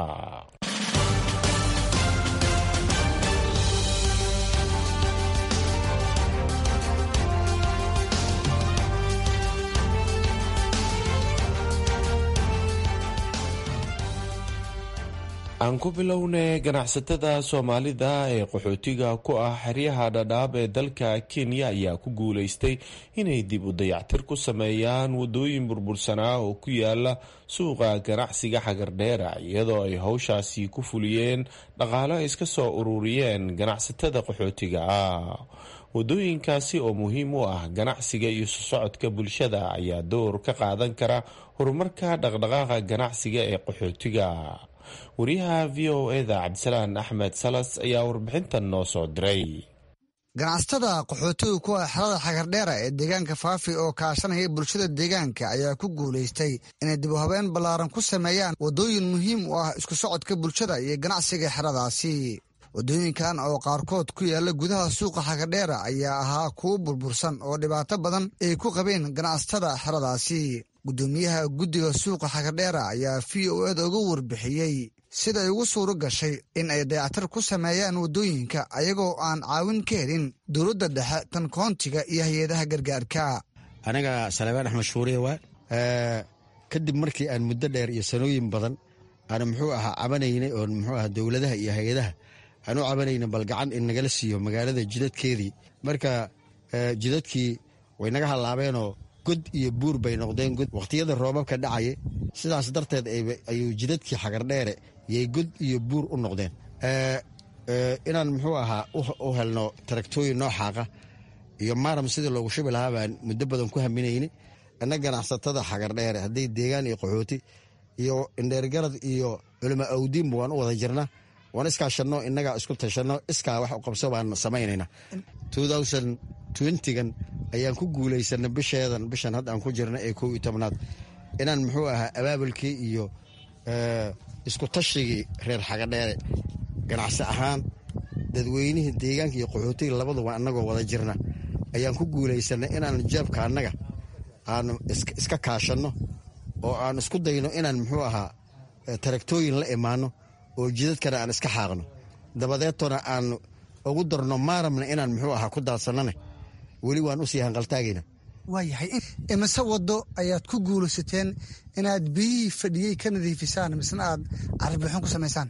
aan ku bilownay ganacsatada soomaalida ee qaxootiga ku ah xeryaha dhadhaab ee dalka kenya ayaa ku guulaystay inay dib u dayactir ku sameeyaan wadooyin burbursanaa oo ku yaala suuqa ganacsiga xagardheera iyadoo ay howshaasi ku fuliyeen dhaqaale ay iska soo ururiyeen ganacsatada qaxootiga ah. wadooyinkaasi oo muhiim u ah ganacsiga iyo socodka bulshada ayaa door ka qaadan kara horumarka dhaqdhaqaaqa ganacsiga ee qaxootiga. wariyaha v o eda cabdisalaan axmed salas ayaa warbixintan noo soo diray. ganacsatada qaxootiga ku ah xerada xagardheera ee deegaanka faafi oo kaashanaya bulshada deegaanka ayaa ku guulaystay inay dib u habeen ballaaran ku sameeyaan waddooyin muhiim u ah isku socodka bulshada iyo ganacsiga xeradaasi. waddooyinkan oo qaarkood ku yaala gudaha suuqa xagardheera ayaa ahaa kuwo burbursan oo dhibaato badan ay ku qabeen ganacsatada xeradaasi. guddoomiyaha guddiga suuqa xagardheera ayaa v o eda uga warbixiyey siday ugu suuro gashay in ay dayactir ku sameeyaan waddooyinka ayagoo aan caawin ka helin dowladda dhexe tan koontiga iyo hay-adaha gargaarka. aniga salebaan axmed shuuriye waa kadib markii aan muddo dheer iyo sanooyin badan aan muxuu ahaa cabanaynay oon muxuu ahaa dowladaha iyo hay-adaha aan u cabanayna bal gacan in nagala siiyo magaalada jidadkeedii. marka jidadkii way naga hallaabeenoo god iyo buur bay noqdeen. wakhtiyada roobabka dhacaya sidaas darteed ayuu jidadkii xagardheere yay god iyo buur u noqdeen. inaan muxuu ahaa u helno taraktooyin noo xaaqa iyo maaram sidii loogu shubi lahaa baan muddo badan ku haminayna. inna ganacsatada xagardheere hadday deegaan iyo qaxooti iyo indheergarad iyo culimo awdiinba waan u wada jirna, waan iskaashanno, innagaa isku tashanno, iskaa wax u qabso baan samaynayna. gan ayaan ku guulaysanay bisheedan bishan hadda aan ku jirna ee kow iyo tobnaad inaan muxuu ahaa abaabulkii iyo isku tashigii reer xagadheere ganacsi ahaan dadweynihii deegaanka iyo qaxootiga labaduba annagoo wada jirna ayaan ku guulaysanay inaan jeebka annaga aanu iska kaashanno oo aan isku dayno inaan muxuu ahaa taraktooyin la imaanno oo jidadkana aan iska xaaqno dabadeetona aan ugu darno maaramna inaan muxuu ahaa ku daadsannane weli waan u sii hanqaltaagayna waayahay imise waddo ayaad ku guulaysateen inaad biyihii fadhiyey ka nadiifisaan misna aad caribixin ku samaysaan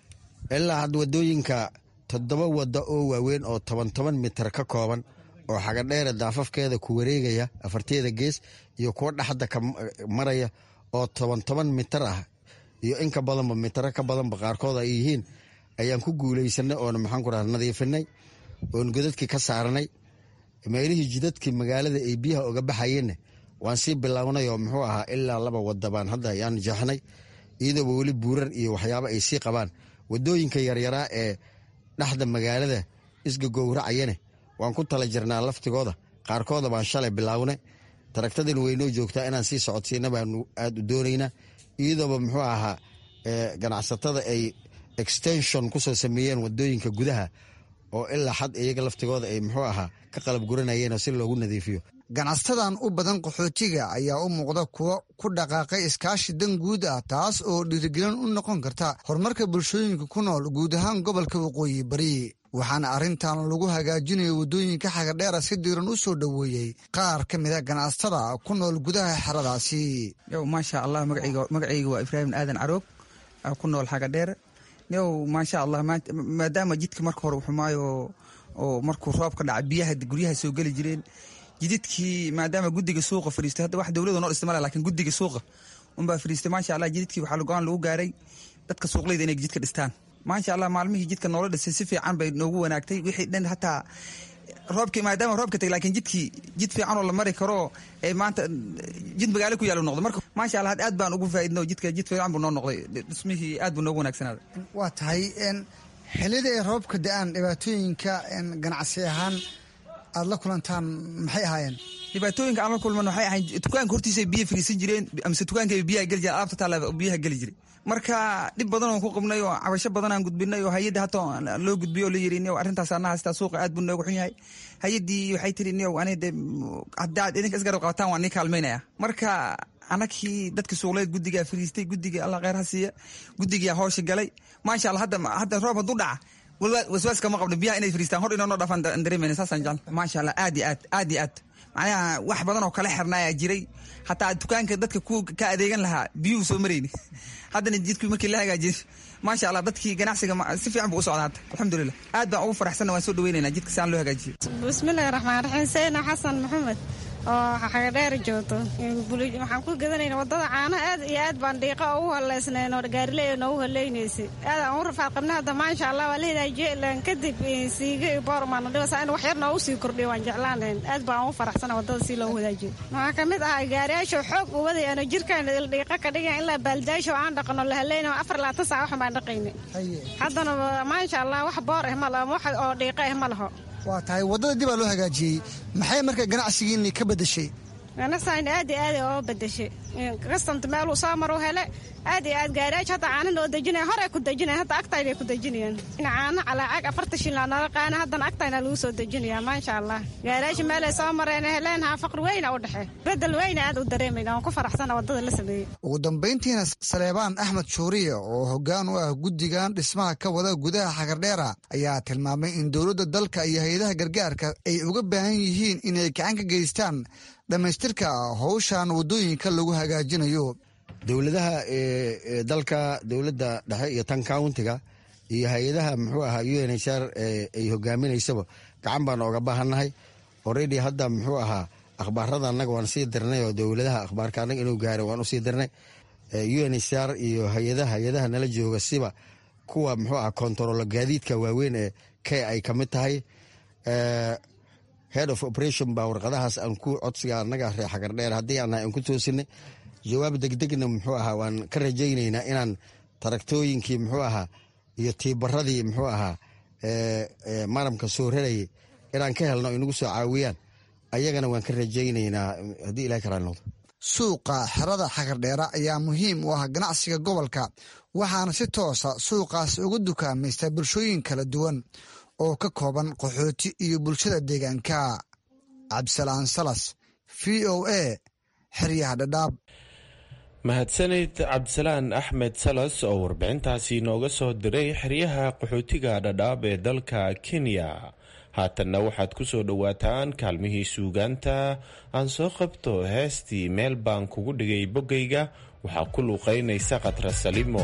ilaa had waddooyinka toddoba wadda oo waaweyn oo toban toban mitir ka kooban oo xagadheere daafafkeeda ku wareegaya afarteeda gees iyo kuwa dhaxda ka maraya oo toban toban mitir ah iyo in ka badanba mitiro ka badanba qaarkood ay yihiin ayaan ku guulaysanay oona maxaan ku dhaha nadiifinay oon godadkii ka saarnay meelihii jidadkii magaalada ay biyaha oga baxayeenna waan sii bilownay oo muxuu ahaa ilaa laba wadda baan hadda ayaan jeexnay iyadooba weli buurar iyo waxyaabo ay sii qabaan waddooyinka yaryaraa ee dhaxda magaalada isgagowracayane waan ku tala jirnaa laftigooda qaarkooda baan shalay bilownay taragtadan weynoo joogtaa inaan sii socodsiina baanu aad u doonaynaa iyadooba muxuu ahaa ganacsatada ay extension ku soo sameeyeen waddooyinka gudaha oo ilaa xad iyaga laftigooda ay muxuu ahaa ka qalab guranayeenoo si loogu nadiifiyo ganacsadan u badan qaxootiga ayaa u muuqda kuwo ku dhaqaaqay iskaashi dan guud ah taas oo dhiirigelin u noqon karta horumarka bulshooyinka ku nool guud ahaan gobolka waqooyi bari waxaana arrintan lagu hagaajinayo waddooyinka xagadheera si diiran u soo dhoweeyey qaar ka mida ganacsatada ku nool gudaha xeradaasi yow maasha allah magacayga waa ibraahim aadan caroog ku nool xagadheere yow maasha allah maadaama jidka marka hore xumaayo oo markuu roob ka dhaca biyaha guryaha soo geli jireen jididkii maadaama guddiga suuqa fadhiistay hadda wax dowlada noo isticmaala lakin guddiga suuqa unbaa fadhiistay maasha allah jididkii waxaa go-aan lagu gaaray dadka suuqleyda inay jidka dhistaan maasha allah maalmihii jidka noola dhisay si fiican bay noogu wanaagtay wixii dhan hataa roobkii maadaama roobka tagay laakiin jidkii jid fiican oo la mari karo ee maanta jid magaalo ku yaalo noqdo marka maasha allah aad baan ugu faa'iidno jidka jid fiican buu noo noqday dhismihii aad buu noogu wanaagsanaaday waa tahay xillida ay roobka da-aan dhibaatooyinka ganacsi ahaan aad la kulantaan maxay ahaayeen dhibaatooyinka aan la kulman waxay ahayn dukaanka hortiisa biyo fariisan jireen amase dukaanka biyaha geli jireen alaabta taala biyaha geli jiray marka dhib badan oo ku qabnay oo cabasho badan aan gudbinay oo hay'adda hataa loo gudbiyo oo la yiri inuu arrintaas aan haystaa suuqa aad buu noogu xun yahay hay'addii waxay tiri inuu anay haddaad idinka isgarab qabataan waan ni kaalmaynaya marka anakii dadka suuqleed guddiga fariistay guddiga Allah khayr ha siiya guddiga hawsha galay maasha Allah hadda hadda roob haduu dhaca waswaas kama qabno biyaha inay fariistaan hor inoo dhafan dareemayna saasaan jecel maasha Allah aad iyo aad aad iyo aad macnaha wax badan oo kala xirnaaya jiray hataa dukaanka dadka ku ka adeegan lahaa biyuhu soo marayni haddana jidkii markii la hagaajiyay maasha Allah dadkii ganacsiga si fiican buu u socdaa alxamdulillah aad baan ugu faraxsanahay waan soo dhaweynaynaa jidka saan loo hagaajiyay bismillahir rahmaanir rahiim sayna xasan maxamed oo xagadheer joogto waxaan ku gadanaynaa wadada caana aad iyo aad baan dhiiqa ugu haleysnayn oo gaariley noogu haleynaysay aad aan u rafaad qabnay hadda maasha Allah waa la hagaajiyay ilaan kadib siiga iyo boormaan dhibasa in wax yar noogu sii kordhiyo waan jeclaanayn aad baan ugu faraxsanahay wadada si loo hagaajiyo waxaa ka mid ah gaariyaasha xoog u waday aan jirkaan dhiiqa ka dhigan ilaa baaldaasho aan dhaqano la haleynayo afar laatan saac wax baan dhaqaynay haddana maasha Allah wax boor ah ma laha wax oo dhiiqa ah ma laha waa tahay waddada dib aa loo hagaajiyey maxay marka ganacsigiinni ka beddeshay ganacsigayna aad iyo aad oo beddeshay kastanta meel uu soo maro hele aad iyo aad gaariyaasha hadda caana oo dejinaya hore ku dejinaya hadda agtayna ku dejinayaan in caana calaa cag afartan shilin nala qaana haddana agtayna lagu soo dejinaya maasha Allah gaariyaasha meel ay soo mareen heleen ha faqr weyn u dhaxay bedel weyn aad u dareemayna waan ku faraxsana wadada la sameeyay ugu dambeyntiina Saleebaan Axmed Shuuriye oo hoggaan u ah guddigan dhismaha ka wada gudaha Xagardheera ayaa tilmaamay in dowladda dalka iyo hay'adaha gargaarka ay uga baahan yihiin inay gacan ka geystaan dhamaystirka howshan waddooyinka lagu hagaajinayo dowladaha dalka dowladda dhexe iyo tan countiga iyo hay-adaha muxuu ahaa u n h r ay hogaaminaysaba gacan baan ooga baahannahay already hadda muxuu ahaa akhbaarada annaga waan sii dirnay oo dowladaha akhbaarka annaga inuu gaaro waan usii dirnay u n h r iyo hay-adaha hay-adaha nala jooga siba kuwa muxuu ahaa kontaroolo gaadiidka waaweyn ee k ay ka mid tahay head of operation baa warqadahaas aan ku codsiga annaga reer Xagardheer haddii aan nahay aan ku toosinay jawaab degdegna muxuu ahaa waan ka rajaynaynaa inaan taraktooyinkii muxuu ahaa iyo tiibaradii muxuu ahaa maramka soo rarayay inaan ka helno inagu soo caawiyaan ayagana waan ka rajaynaynaa haddii ilaah karaan noqdo suuqa xerada xagardheera ayaa muhiim u ah ganacsiga gobolka waxaana si toosa suuqaas uga dukaamaysta bulshooyin kala duwan oo ka kooban qaxooti iyo bulshada deegaanka. cabdisalaan salas v o a xeryaha dhadhaab. mahadsanid cabdisalaan axmed salas oo warbixintaasi nooga soo diray xeryaha qaxootiga dhadhaab ee dalka kenya. haatanna waxaad ku soo dhowaataan kaalmihii suugaanta. aan soo qabto heestii meel baan kugu dhigay boggayga waxaa ku luuqaynaysa khatra salimo.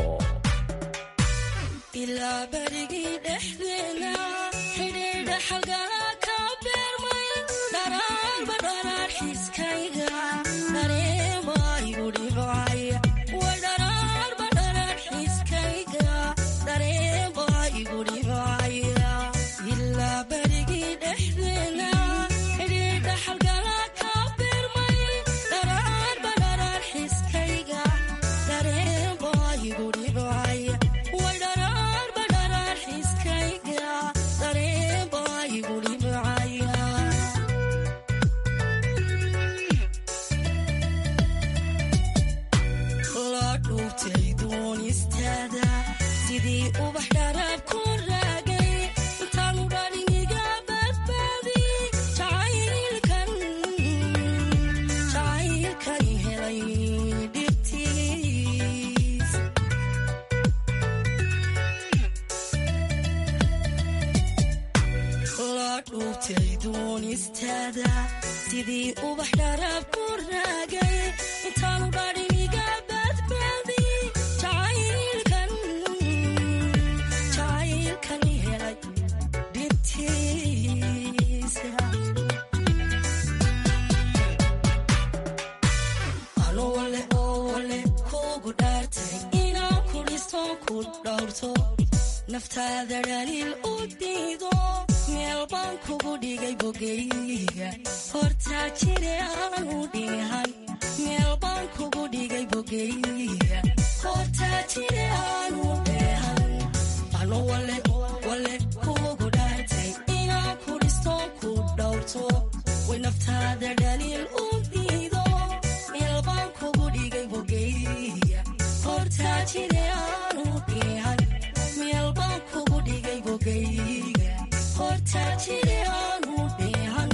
naftaada dhaliil u diido meel baan kugu dhigay bogayga hortaa jire aanu dhihan meel baan kugu dhigay bogayga hortaa jire aanu dhehan ano wale wale kugu dhaartay inaan ku dhisto ku dhowrto way naftaada dhaliil u diido meel baan kugu dhigay bogayga hortaa jire aanu dhihan meel baan kugu dhigay bogayga hortaa jire aanu dhehan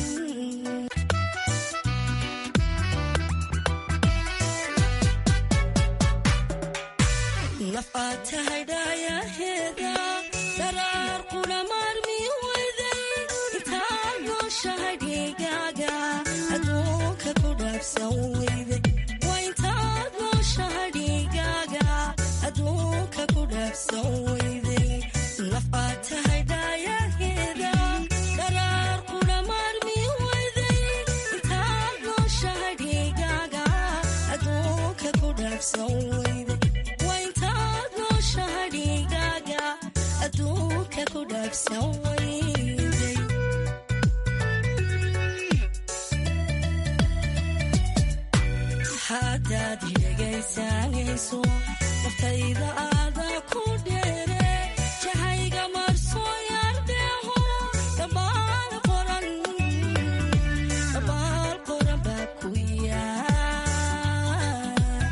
naf aad tahay dhaayaheeda daraar quna maarmi weyday intaad nooshahay dhigaaga adduunka ku dhaabsan weyday waa intaad nooshahay dhigaaga adduunka ku dhaabsan weyday naf aad tahay dhaayaheeda daraar quna maarmi weyday intaad nooshahay dhigaaga adduunka ku dhaabsan weyday waa intaad nooshahay dhigaaga adduunka ku dhaabsan weyday haddaad dhegaysanayso naftayda aada ku dheere jahayga marsoo yardeeho dhabaal qoran dhabaal qoran baa ku yaa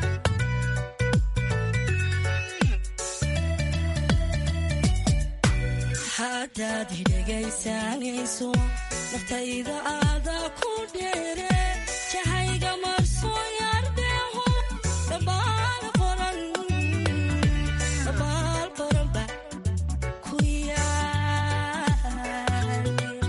haddaad dhegaysanayso naftayda aada ku dheere jahayga marsoo yardeeho dhabaal qoran dhabaal qoran baa ku yaal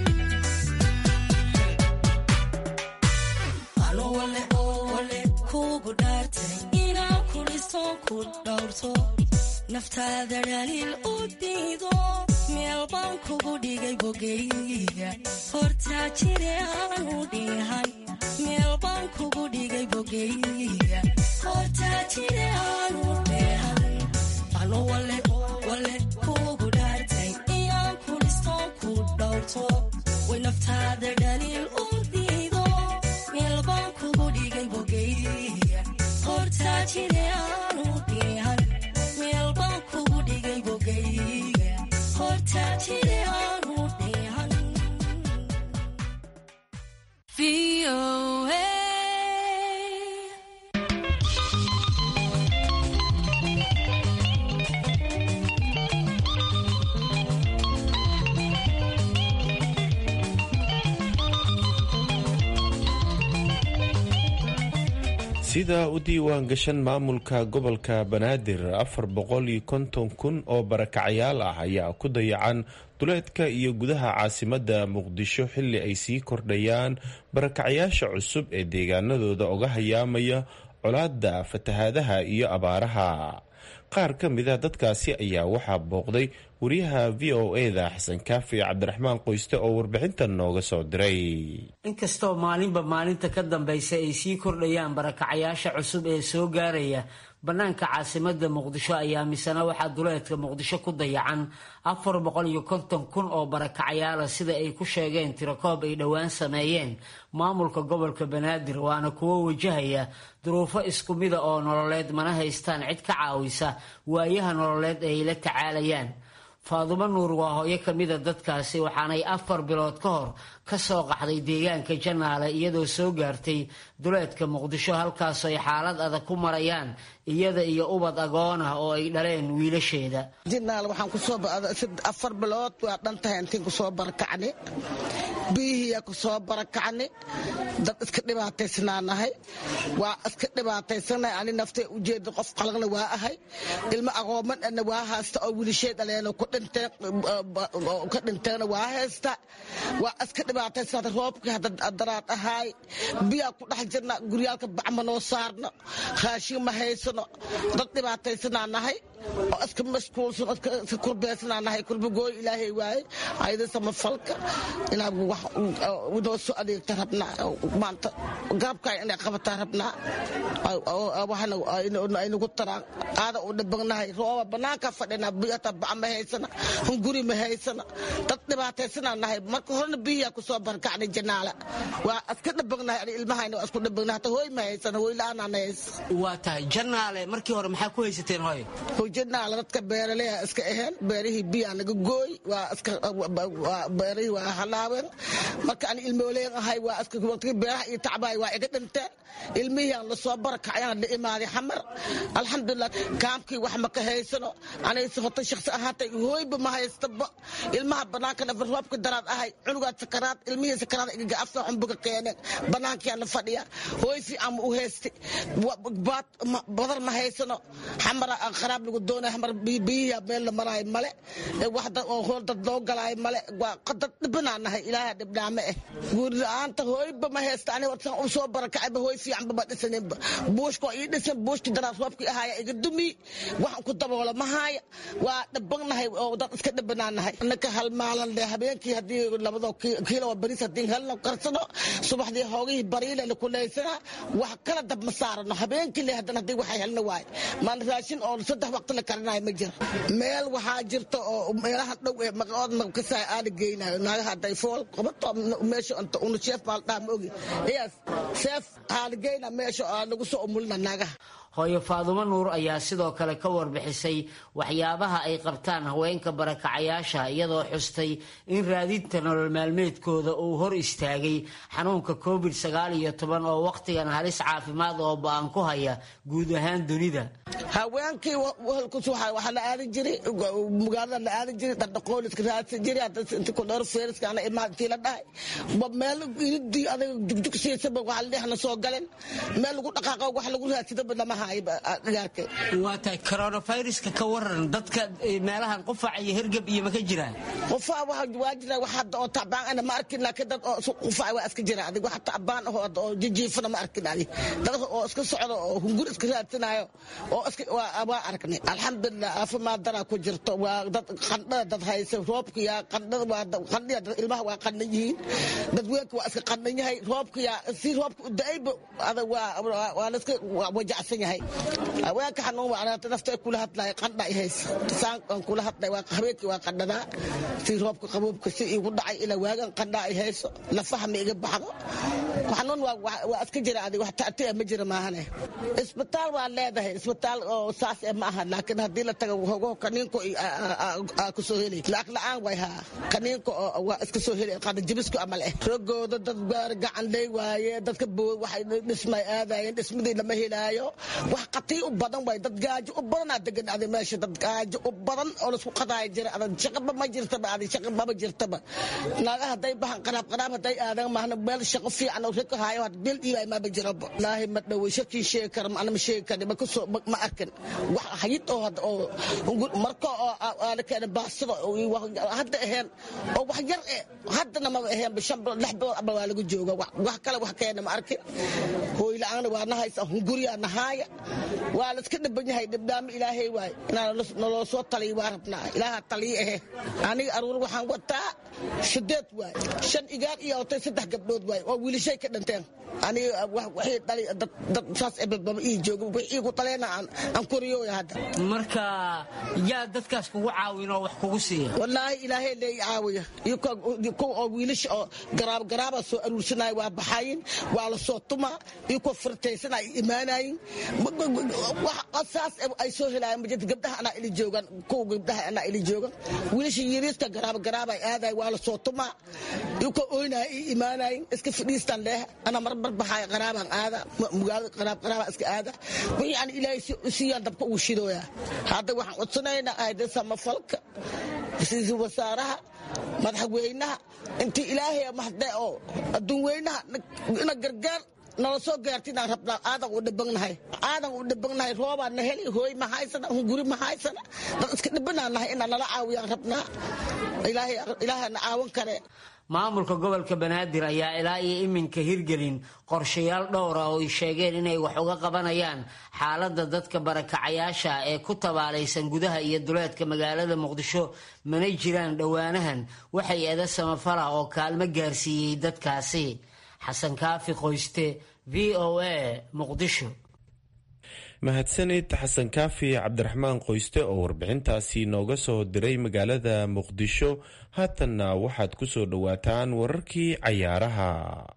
ano wale oo wale kugu dhaartay inaan ku dhisto ku dhowrto naftaada dhaliil u diido meel baan kugu dhigay bogayga hortaa jire aanu dhihan meel baan kugu dhigay bogayga hortaa jire aanu dhehan ano wale wale kugu dhaartay inaan ku dhisto ku dhowrto way naftaada dhaliil u diido meel baan kugu dhigay bogayga hortaa jire aanu dhihan meel baan kugu dhigay bogayga hortaa jire aanu dhihan v o a sida u diiwaan gashan maamulka gobolka banaadir afar boqol iyo konton kun oo barakacayaal ah ayaa ku dayacan duleedka iyo gudaha caasimadda muqdisho xilli ay sii kordhayaan barakacayaasha cusub ee deegaanadooda uga hayaamaya colaadda fatahaadaha iyo abaaraha. qaar ka mida dadkaasi ayaa waxaa booqday wariyaha v o eda xasan kaafi cabdiraxmaan qoyste oo warbixintan nooga soo diray. inkastoo maalinba maalinta ka dambaysa ay sii kordhayaan barakacayaasha cusub ee soo gaaraya bannaanka caasimadda muqdisho ayaa misana waxaa duleedka muqdisho ku dayacan afar boqol iyo konton kun oo barakacayaala sida ay ku sheegeen tirakoob ay dhowaan sameeyeen maamulka gobolka banaadir, waana kuwo wajahaya duruufo isku mida oo nololeed, mana haystaan cid ka caawisa waayaha nololeed ay la tacaalayaan. faadumo nuur waa hooyo ka mida dadkaasi, waxaanay afar bilood ka hor ka soo qaxday deegaanka Janaale iyadoo soo gaartay duleedka muqdisho, halkaasoo ay xaalad adag ku marayaan iyada iyo ubad agoon ah oo ay dhaleen wiilasheeda. Janaale waxaan ku soo afar bilood waa dhantahay intiin ku soo barakacnay, biyihiya ku soo barakacnay, dad iska dhibaataysanaanahay, waa iska dhibaataysanahay. ani naftay u jeedo qof qalaqna waa ahay, ilmo agooman ana waa haasta oo wiilasheed dhaleen ku dhinteen ka dhinteen waa haysta, waa iska dhibaataysanahay. roobkii hadda daraad ahay biya ku dhex jirna, guryaalka bacma noo saarno, raashin ma haysano, dad dhibaataysanaanahay oo iska mashquulsan, iska kurbeysanaanahay. kulbagooy ilaahay waaye ayada samafalka inaa wax noo soo adeegta rabnaa, maanta garabkaa inay qabataa rabnaa, waxana aynagu taraan aada u dhibagnahay. rooba banaanka fadhina, biyata bac ma haysana, hunguri ma haysana, dad dhibaataysanaanahay. marka horena biyiyaa ku soo barakacnay Janaale, waa iska dhibagnahay. ilmahayna waa isku dhibagnahay, hata hooy ma haysana, hooy la-aanana haysa. waa tahay Janaale markii hore maxaa ku haysateen hooy? Janaale dadka beeraley iska aheen, beerihii biyaa naga gooy, waa iska beerihii waa halaabeen. marka aan ilmooleen ahay, waa iska waqti beeraha iyo tacbaay waa iga dhinteen. ilmihii aan la soo barakacayaan la imaaday xamar, alxamdulilah. kaamkii wax ma ka haysano, anayse hota shakhsi ahaatay hooyba ma haystaba. ilmaha banaanka dhafar roobka daraad ahay, cunugaad sakaraad, ilmihii sakaraad igaga afta xumbuga keeneen, banaankiyaa na fadhiya. hooy fiican ma u haystay, baad badar ma haysano, xamara qaraab lagu doonay, xamar biyihiya meel la maraayo male, wax dad oo hool dad loo galaayo male. waa dad dhibanaanahay, ilaaha dhibnaame eh. guuri la-aanta hooyba ma haysta. ani wartan u soo barakacayba hooy fiicanba ma dhisaninba. buushka ii dhisan, buushkii daraad roobkii ahaaya iga dumi, waxan ku daboola ma haaya. waa dhibagnahay oo dad iska dhibanaanahay. anaka hal maalan le habeenkii haddii labadoo kiilo bariis haddii helno karsano, subaxdii hoogihii bariile la kulaysana, wax kala dab ma saarano. habeenkii le haddana haddii waxay helna waay, maan raashin oo saddex waqti la karinayo ma jiro. meel waxaa jirta oo meelaha dhow ee maqood makasay aala geynayo, naagaha hadday fool qabato meesha inta unu sheef maal dhaa ma ogi yes sheef aala geyna meesha lagu soo umulina naagaha. hooyo faadumo nuur ayaa sidoo kale ka warbixisay waxyaabaha ay qabtaan haweenka barakacayaasha, iyadoo xustay in raadinta nolol maalmeedkooda uu hor istaagay xanuunka covid sagaal iyo toban oo wakhtigan halis caafimaad oo ba-an ku haya guud ahaan dunida. haweenkii waxaa la aadi jiray magaalada la aadi jiray, dhardhaqooliska raadsan jiray, inti ku dheer feeriskaana imaadtii la dhahay, meel iridii adaga jugjug siisaba waxa la dhehna soo galen, meel lagu dhaqaaqo wax lagu raadsadaba lama waa tahay coronaviruska ka waran, dadka meelahan qufac iyo hergab iyo ma ka jiraan? qufac waa jira, wax hadda oo tacbaan ana ma arkin, laakiin dad oo qufac waa iska jira. adig wax tacbaan ah oo jijiifana ma arkin. adig dad oo iska socdo oo hungur iska raadsanayo oo iska waa arknay. alxamdulilah caafimaad daraa ku jirto. waa dad qandhada dad haysa, roobka yaa qandhada waa qandhiya, dad ilmaha waa qandhan yihiin, dad weynka waa iska qandhan yahay. roobka yaa si roobka u da-ayba adag waa waa la iska wajacsan yahay. haweenka xanuun waa nafta kula hadlay qandha ay haysa, saan kula hadlay waa habeenkii waa qandhada, si roobka qaboobka si igu dhacay ila waagan qandha ay hayso, lafaha ma iga baxdo. xanuun waa waa iska jira, adig wax taatay ma jira maahane. isbitaal waa leedahay, isbitaal oo saas ma aha, laakiin haddii la tago hogo kaniinko aa ku soo heli lacag la-aan way haa, kaniinko waa iska soo heli qada jibisku amal eh. rogooda dad gaar gacan ley waaye, dadka waxay dhismay aadayeen, dhismadii lama helaayo. wax qatii u badan way dad gaajo u badan degan aday meesha dad gaajo u badan oo la isku qadaay jira aday shaqaba ma jirtaba aday shaqaba ma jirtaba naagaha haday bahan qaraab qaraab haday aadan maahna meel shaqo fiican oo rag haayo had bil iyo ma jiraba ilaahay ma dhaw shaki sheekar ma ana sheekar ma ku soo ma arkan wax hayid oo had oo marka aan ka baasado hadda ahaan oo wax yar haddana ma ahaan bishan lix bilood ama waa lagu jooga wax kale wax keenay ma arkin hooy la'aan waa nahaysa hunguriya nahaaya waa la iska dhaban yahay dibdaam ilaahay waay inaan nolol soo taliy waa rabnaa ilaaha taliy ah aniga aruur waxaan wataa sideed waay shan igaar iyo saddex gabdhood waay oo wiilashay ka dhanteen aniga waxay dhalay dad saas ebaba ii joogo wixii ku taleena aan koriyo hadda marka yaa dadkaas kugu caawino wax kugu siiya wallahi ilaahay leey caawiya iyo ko oo wiilish oo garaab garaaba soo aruursanay waa baxayn waa la soo tuma iyo ko furtaysanay imaanayn wax asaas ay soo helayaan majid gabdhaha ana ili joogan ko gabdhaha ana ili joogan wiilish yiriista garaab garaab ay aaday waa la soo tuma iyo ko oynay imaanayn iska fadhiistan leh ana mar mar baxay qaraaban aada mugaal qaraab qaraaba iska aada wixii aan ilaahay siiyaan dabka uu shidooya hadda waxaan codsanaynaa ayda sama falka sisi wasaaraha madaxweynaha intii ilaahay mahday oo adduun weynaha ina gargaar nala soo gaartinaan rabnaa aadan u dhibanahay aadan u dhibanahay roobaan na heli hooy ma haysana hunguri ma haysana dad iska dhibanaanahay inaan nala caawiyaan rabnaa ilaahay ilaahana caawan kare maamulka gobolka banaadir ayaa ilaa iyo iminka hirgelin qorshayaal dhowr ah oo ay sheegeen inay wax uga qabanayaan xaaladda dadka barakacayaasha ee ku tabaalaysan gudaha iyo duleedka magaalada muqdisho mana jiraan dhowaanahan waxay eeda samafala oo kaalmo gaarsiiyey dadkaasi xasan kaafi qoyste v o a muqdisho mahadsanid xasan kaafi cabdiraxmaan qoyste oo warbixintaasi nooga soo diray magaalada muqdisho haatanna waxaad ku soo dhowaataan wararkii cayaaraha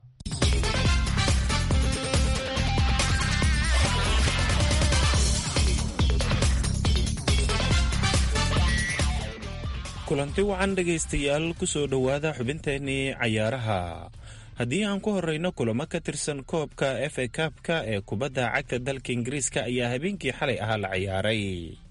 kulanti wacan dhegaystayaal kusoo dhowaada xubinteenii cayaaraha haddii aan ku horeyno kulamo ka tirsan koobka f a kabka ee kubadda cagta dalka ingiriiska ayaa habeenkii xalay ahaa la ciyaaray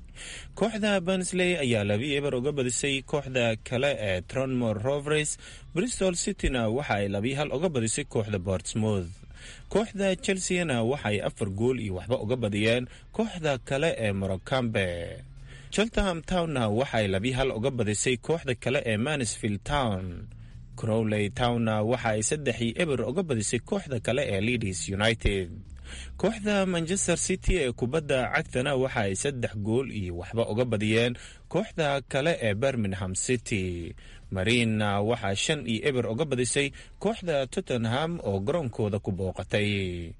kooxda bansley ayaa labi eber uga badisay kooxda kale ee tronmore rovers bristol cityna waxa ay labi hal uga badisay kooxda portsmouth kooxda chelseana waxa ay afar gool iyo waxba uga badiyeen kooxda kale ee morocambe cheltenham townna waxa ay labi hal uga badisay kooxda kale ee mansfield town crowley townna waxa ay saddexii eber uga badisay kooxda kale ee leeds united kooxda manchester city ee kubadda cagtana waxa ay saddex gool iyo waxba uga badiyeen kooxda kale ee birmingham city marina waxaa shan iyo eber uga badisay kooxda tottenham oo garoonkooda ku booqatay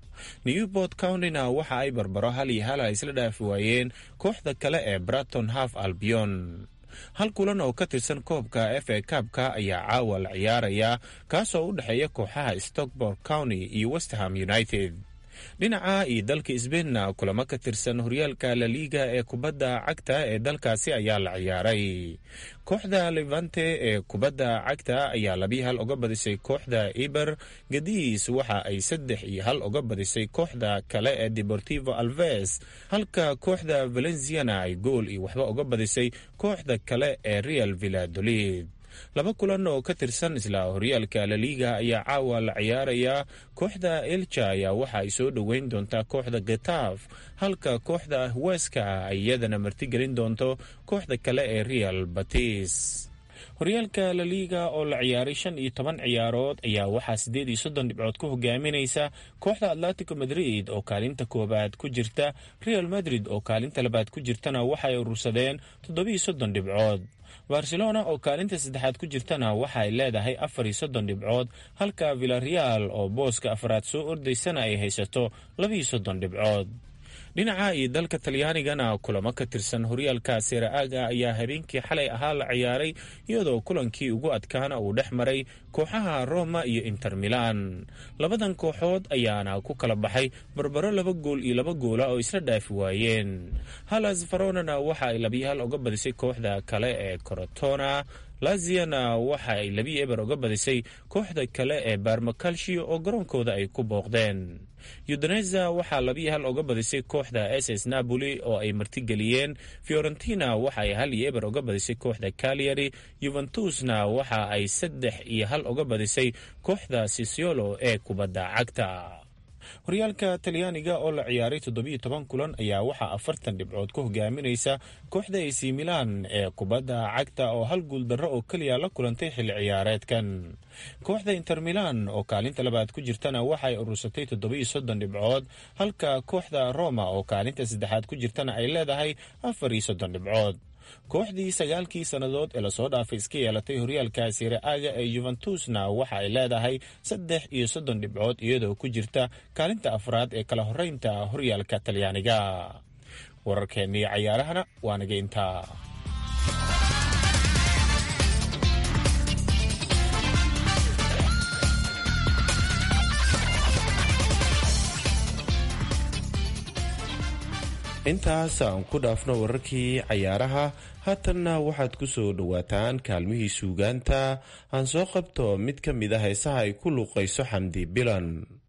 newport countyna waxa ay barbaro hal iyo hal ay isla dhaafi waayeen kooxda kale ee braton half albion hal kulan oo ka tirsan koobka f a kabka ayaa caawa la ciyaaraya kaasoo u dhexeeya kooxaha stockport county iyo westham united dhinaca iyo dalka sbainna kulamo ka tirsan horyaalka laliga ee kubadda cagta ee dalkaasi ayaa la ciyaaray kooxda levante ee kubadda cagta ayaa labi hal uga badisay kooxda eber gadiis waxa ay saddex iyo hal uga badisay kooxda kale ee deportivo alves halka kooxda valenciana ay gool iyo waxba uga badisay kooxda kale ee real villadolid laba kulan oo ka tirsan isla horyaalka laliga ayaa caawa la ciyaarayaa kooxda elcha ayaa waxa ay soo dhoweyn doontaa kooxda getaaf halka kooxda huweska ay iyadana martigelin doonto kooxda kale ee real batis horyaalka laliga oo la ciyaaray shan iyo toban ciyaarood ayaa waxaa siddeed iyo soddon dhibcood ku hogaaminaysa kooxda atletico madrid oo kaalinta koobaad ku jirta real madrid oo kaalinta labaad ku jirtana waxaay urursadeen toddobiiyo soddon dhibcood barcelona oo kaalinta saddexaad ku jirtana waxa ay leedahay afar iyo soddon dhibcood halka villareal oo booska afraad soo ordaysana ay haysato labiiyo soddon dhibcood dhinaca iyo dalka talyaanigana kulamo ka tirsan horyaalka seera-aaga ayaa habeenkii xalay ahaa la ciyaaray iyadoo kulankii ugu adkaana uu dhex maray kooxaha roma iyo inter milan labadan kooxood ayaana ku kala baxay barbaro laba gool iyo laba goola oo isla dhaafi waayeen halas faronana waxa ay labiyo hal uga badisay kooxda kale ee corotona laziana waxa ay labii eber uga badisay kooxda kale ee barmacalcio oo garoonkooda ay ku booqdeen. udineza waxaa labii hal uga badisay kooxda s s napoli oo ay martigeliyeen. fiorentina waxa ay hal iyo eber uga badisay kooxda cagliari. yuventusna waxa ay saddex iyo hal uga badisay kooxda sisiolo ee kubadda cagta. horyaalka talyaaniga oo la ciyaaray toddobiyo toban kulan ayaa waxaa afartan dhibcood ku hogaaminaysa kooxda ac milan ee kubadda cagta oo hal guuldarro oo keliya la kulantay xilli ciyaareedkan. kooxda inter milan oo kaalinta labaad ku jirtana waxay urursatay toddobiyo soddon dhibcood, halka kooxda roma oo kaalinta saddexaad ku jirtana ay leedahay afar iyo soddon dhibcood. kooxdii sagaalkii sannadood ee lasoo dhaafay iska yeelatay horyaalka Serie A-ga ee Juventusna waxa ay leedahay saddex iyo soddon dhibcood iyadoo ku jirta kaalinta afraad ee kala horeynta horyaalka Talyaaniga. wararkeennii cayaarahana waa naga intaa. intaas aan ku dhaafno wararkii cayaaraha. haatanna waxaad ku soo dhowaataan kaalmihii suugaanta. aan soo qabto mid ka mid a heesaha ay ku luuqayso xamdi bilan.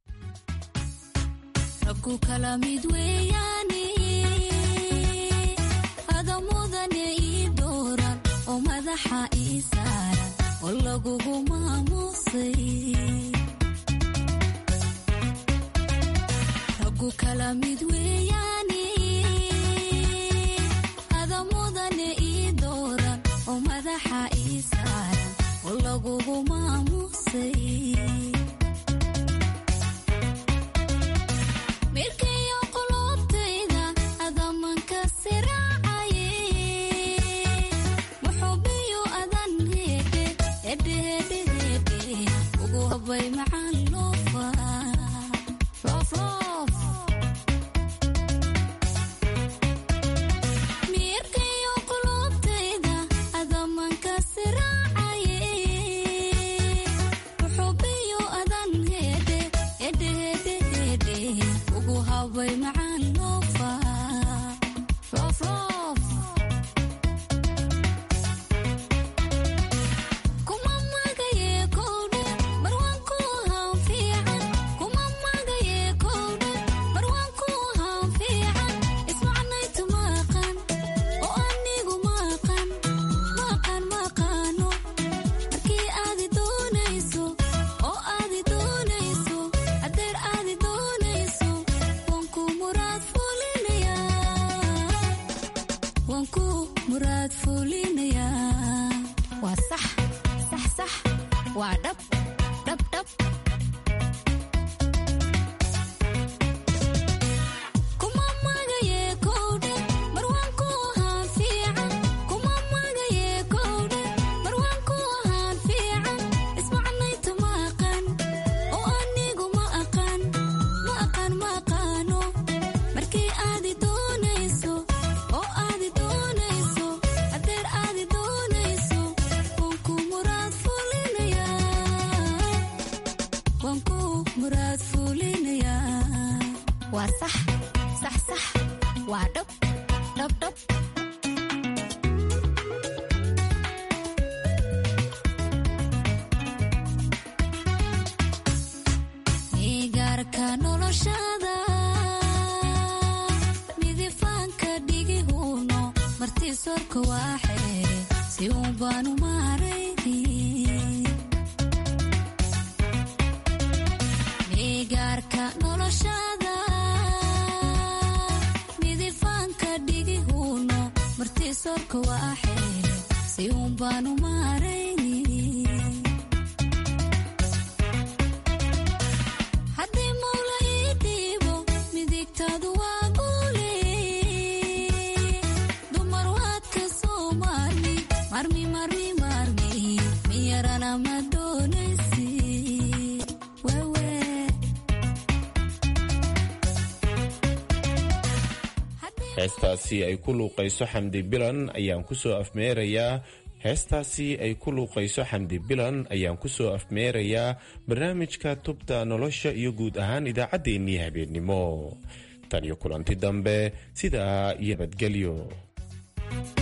heestaasi ay ku luuqayso xamdi bilan ayaan ku soo afmeerayaa heestaasi ay ku luuqayso xamdi bilan ayaan ku soo afmeerayaa barnaamijka tubta nolosha iyo guud ahaan idaacaddeenii habeennimo. tan iyo kulanti dambe sidaa iyo nabadgelyo.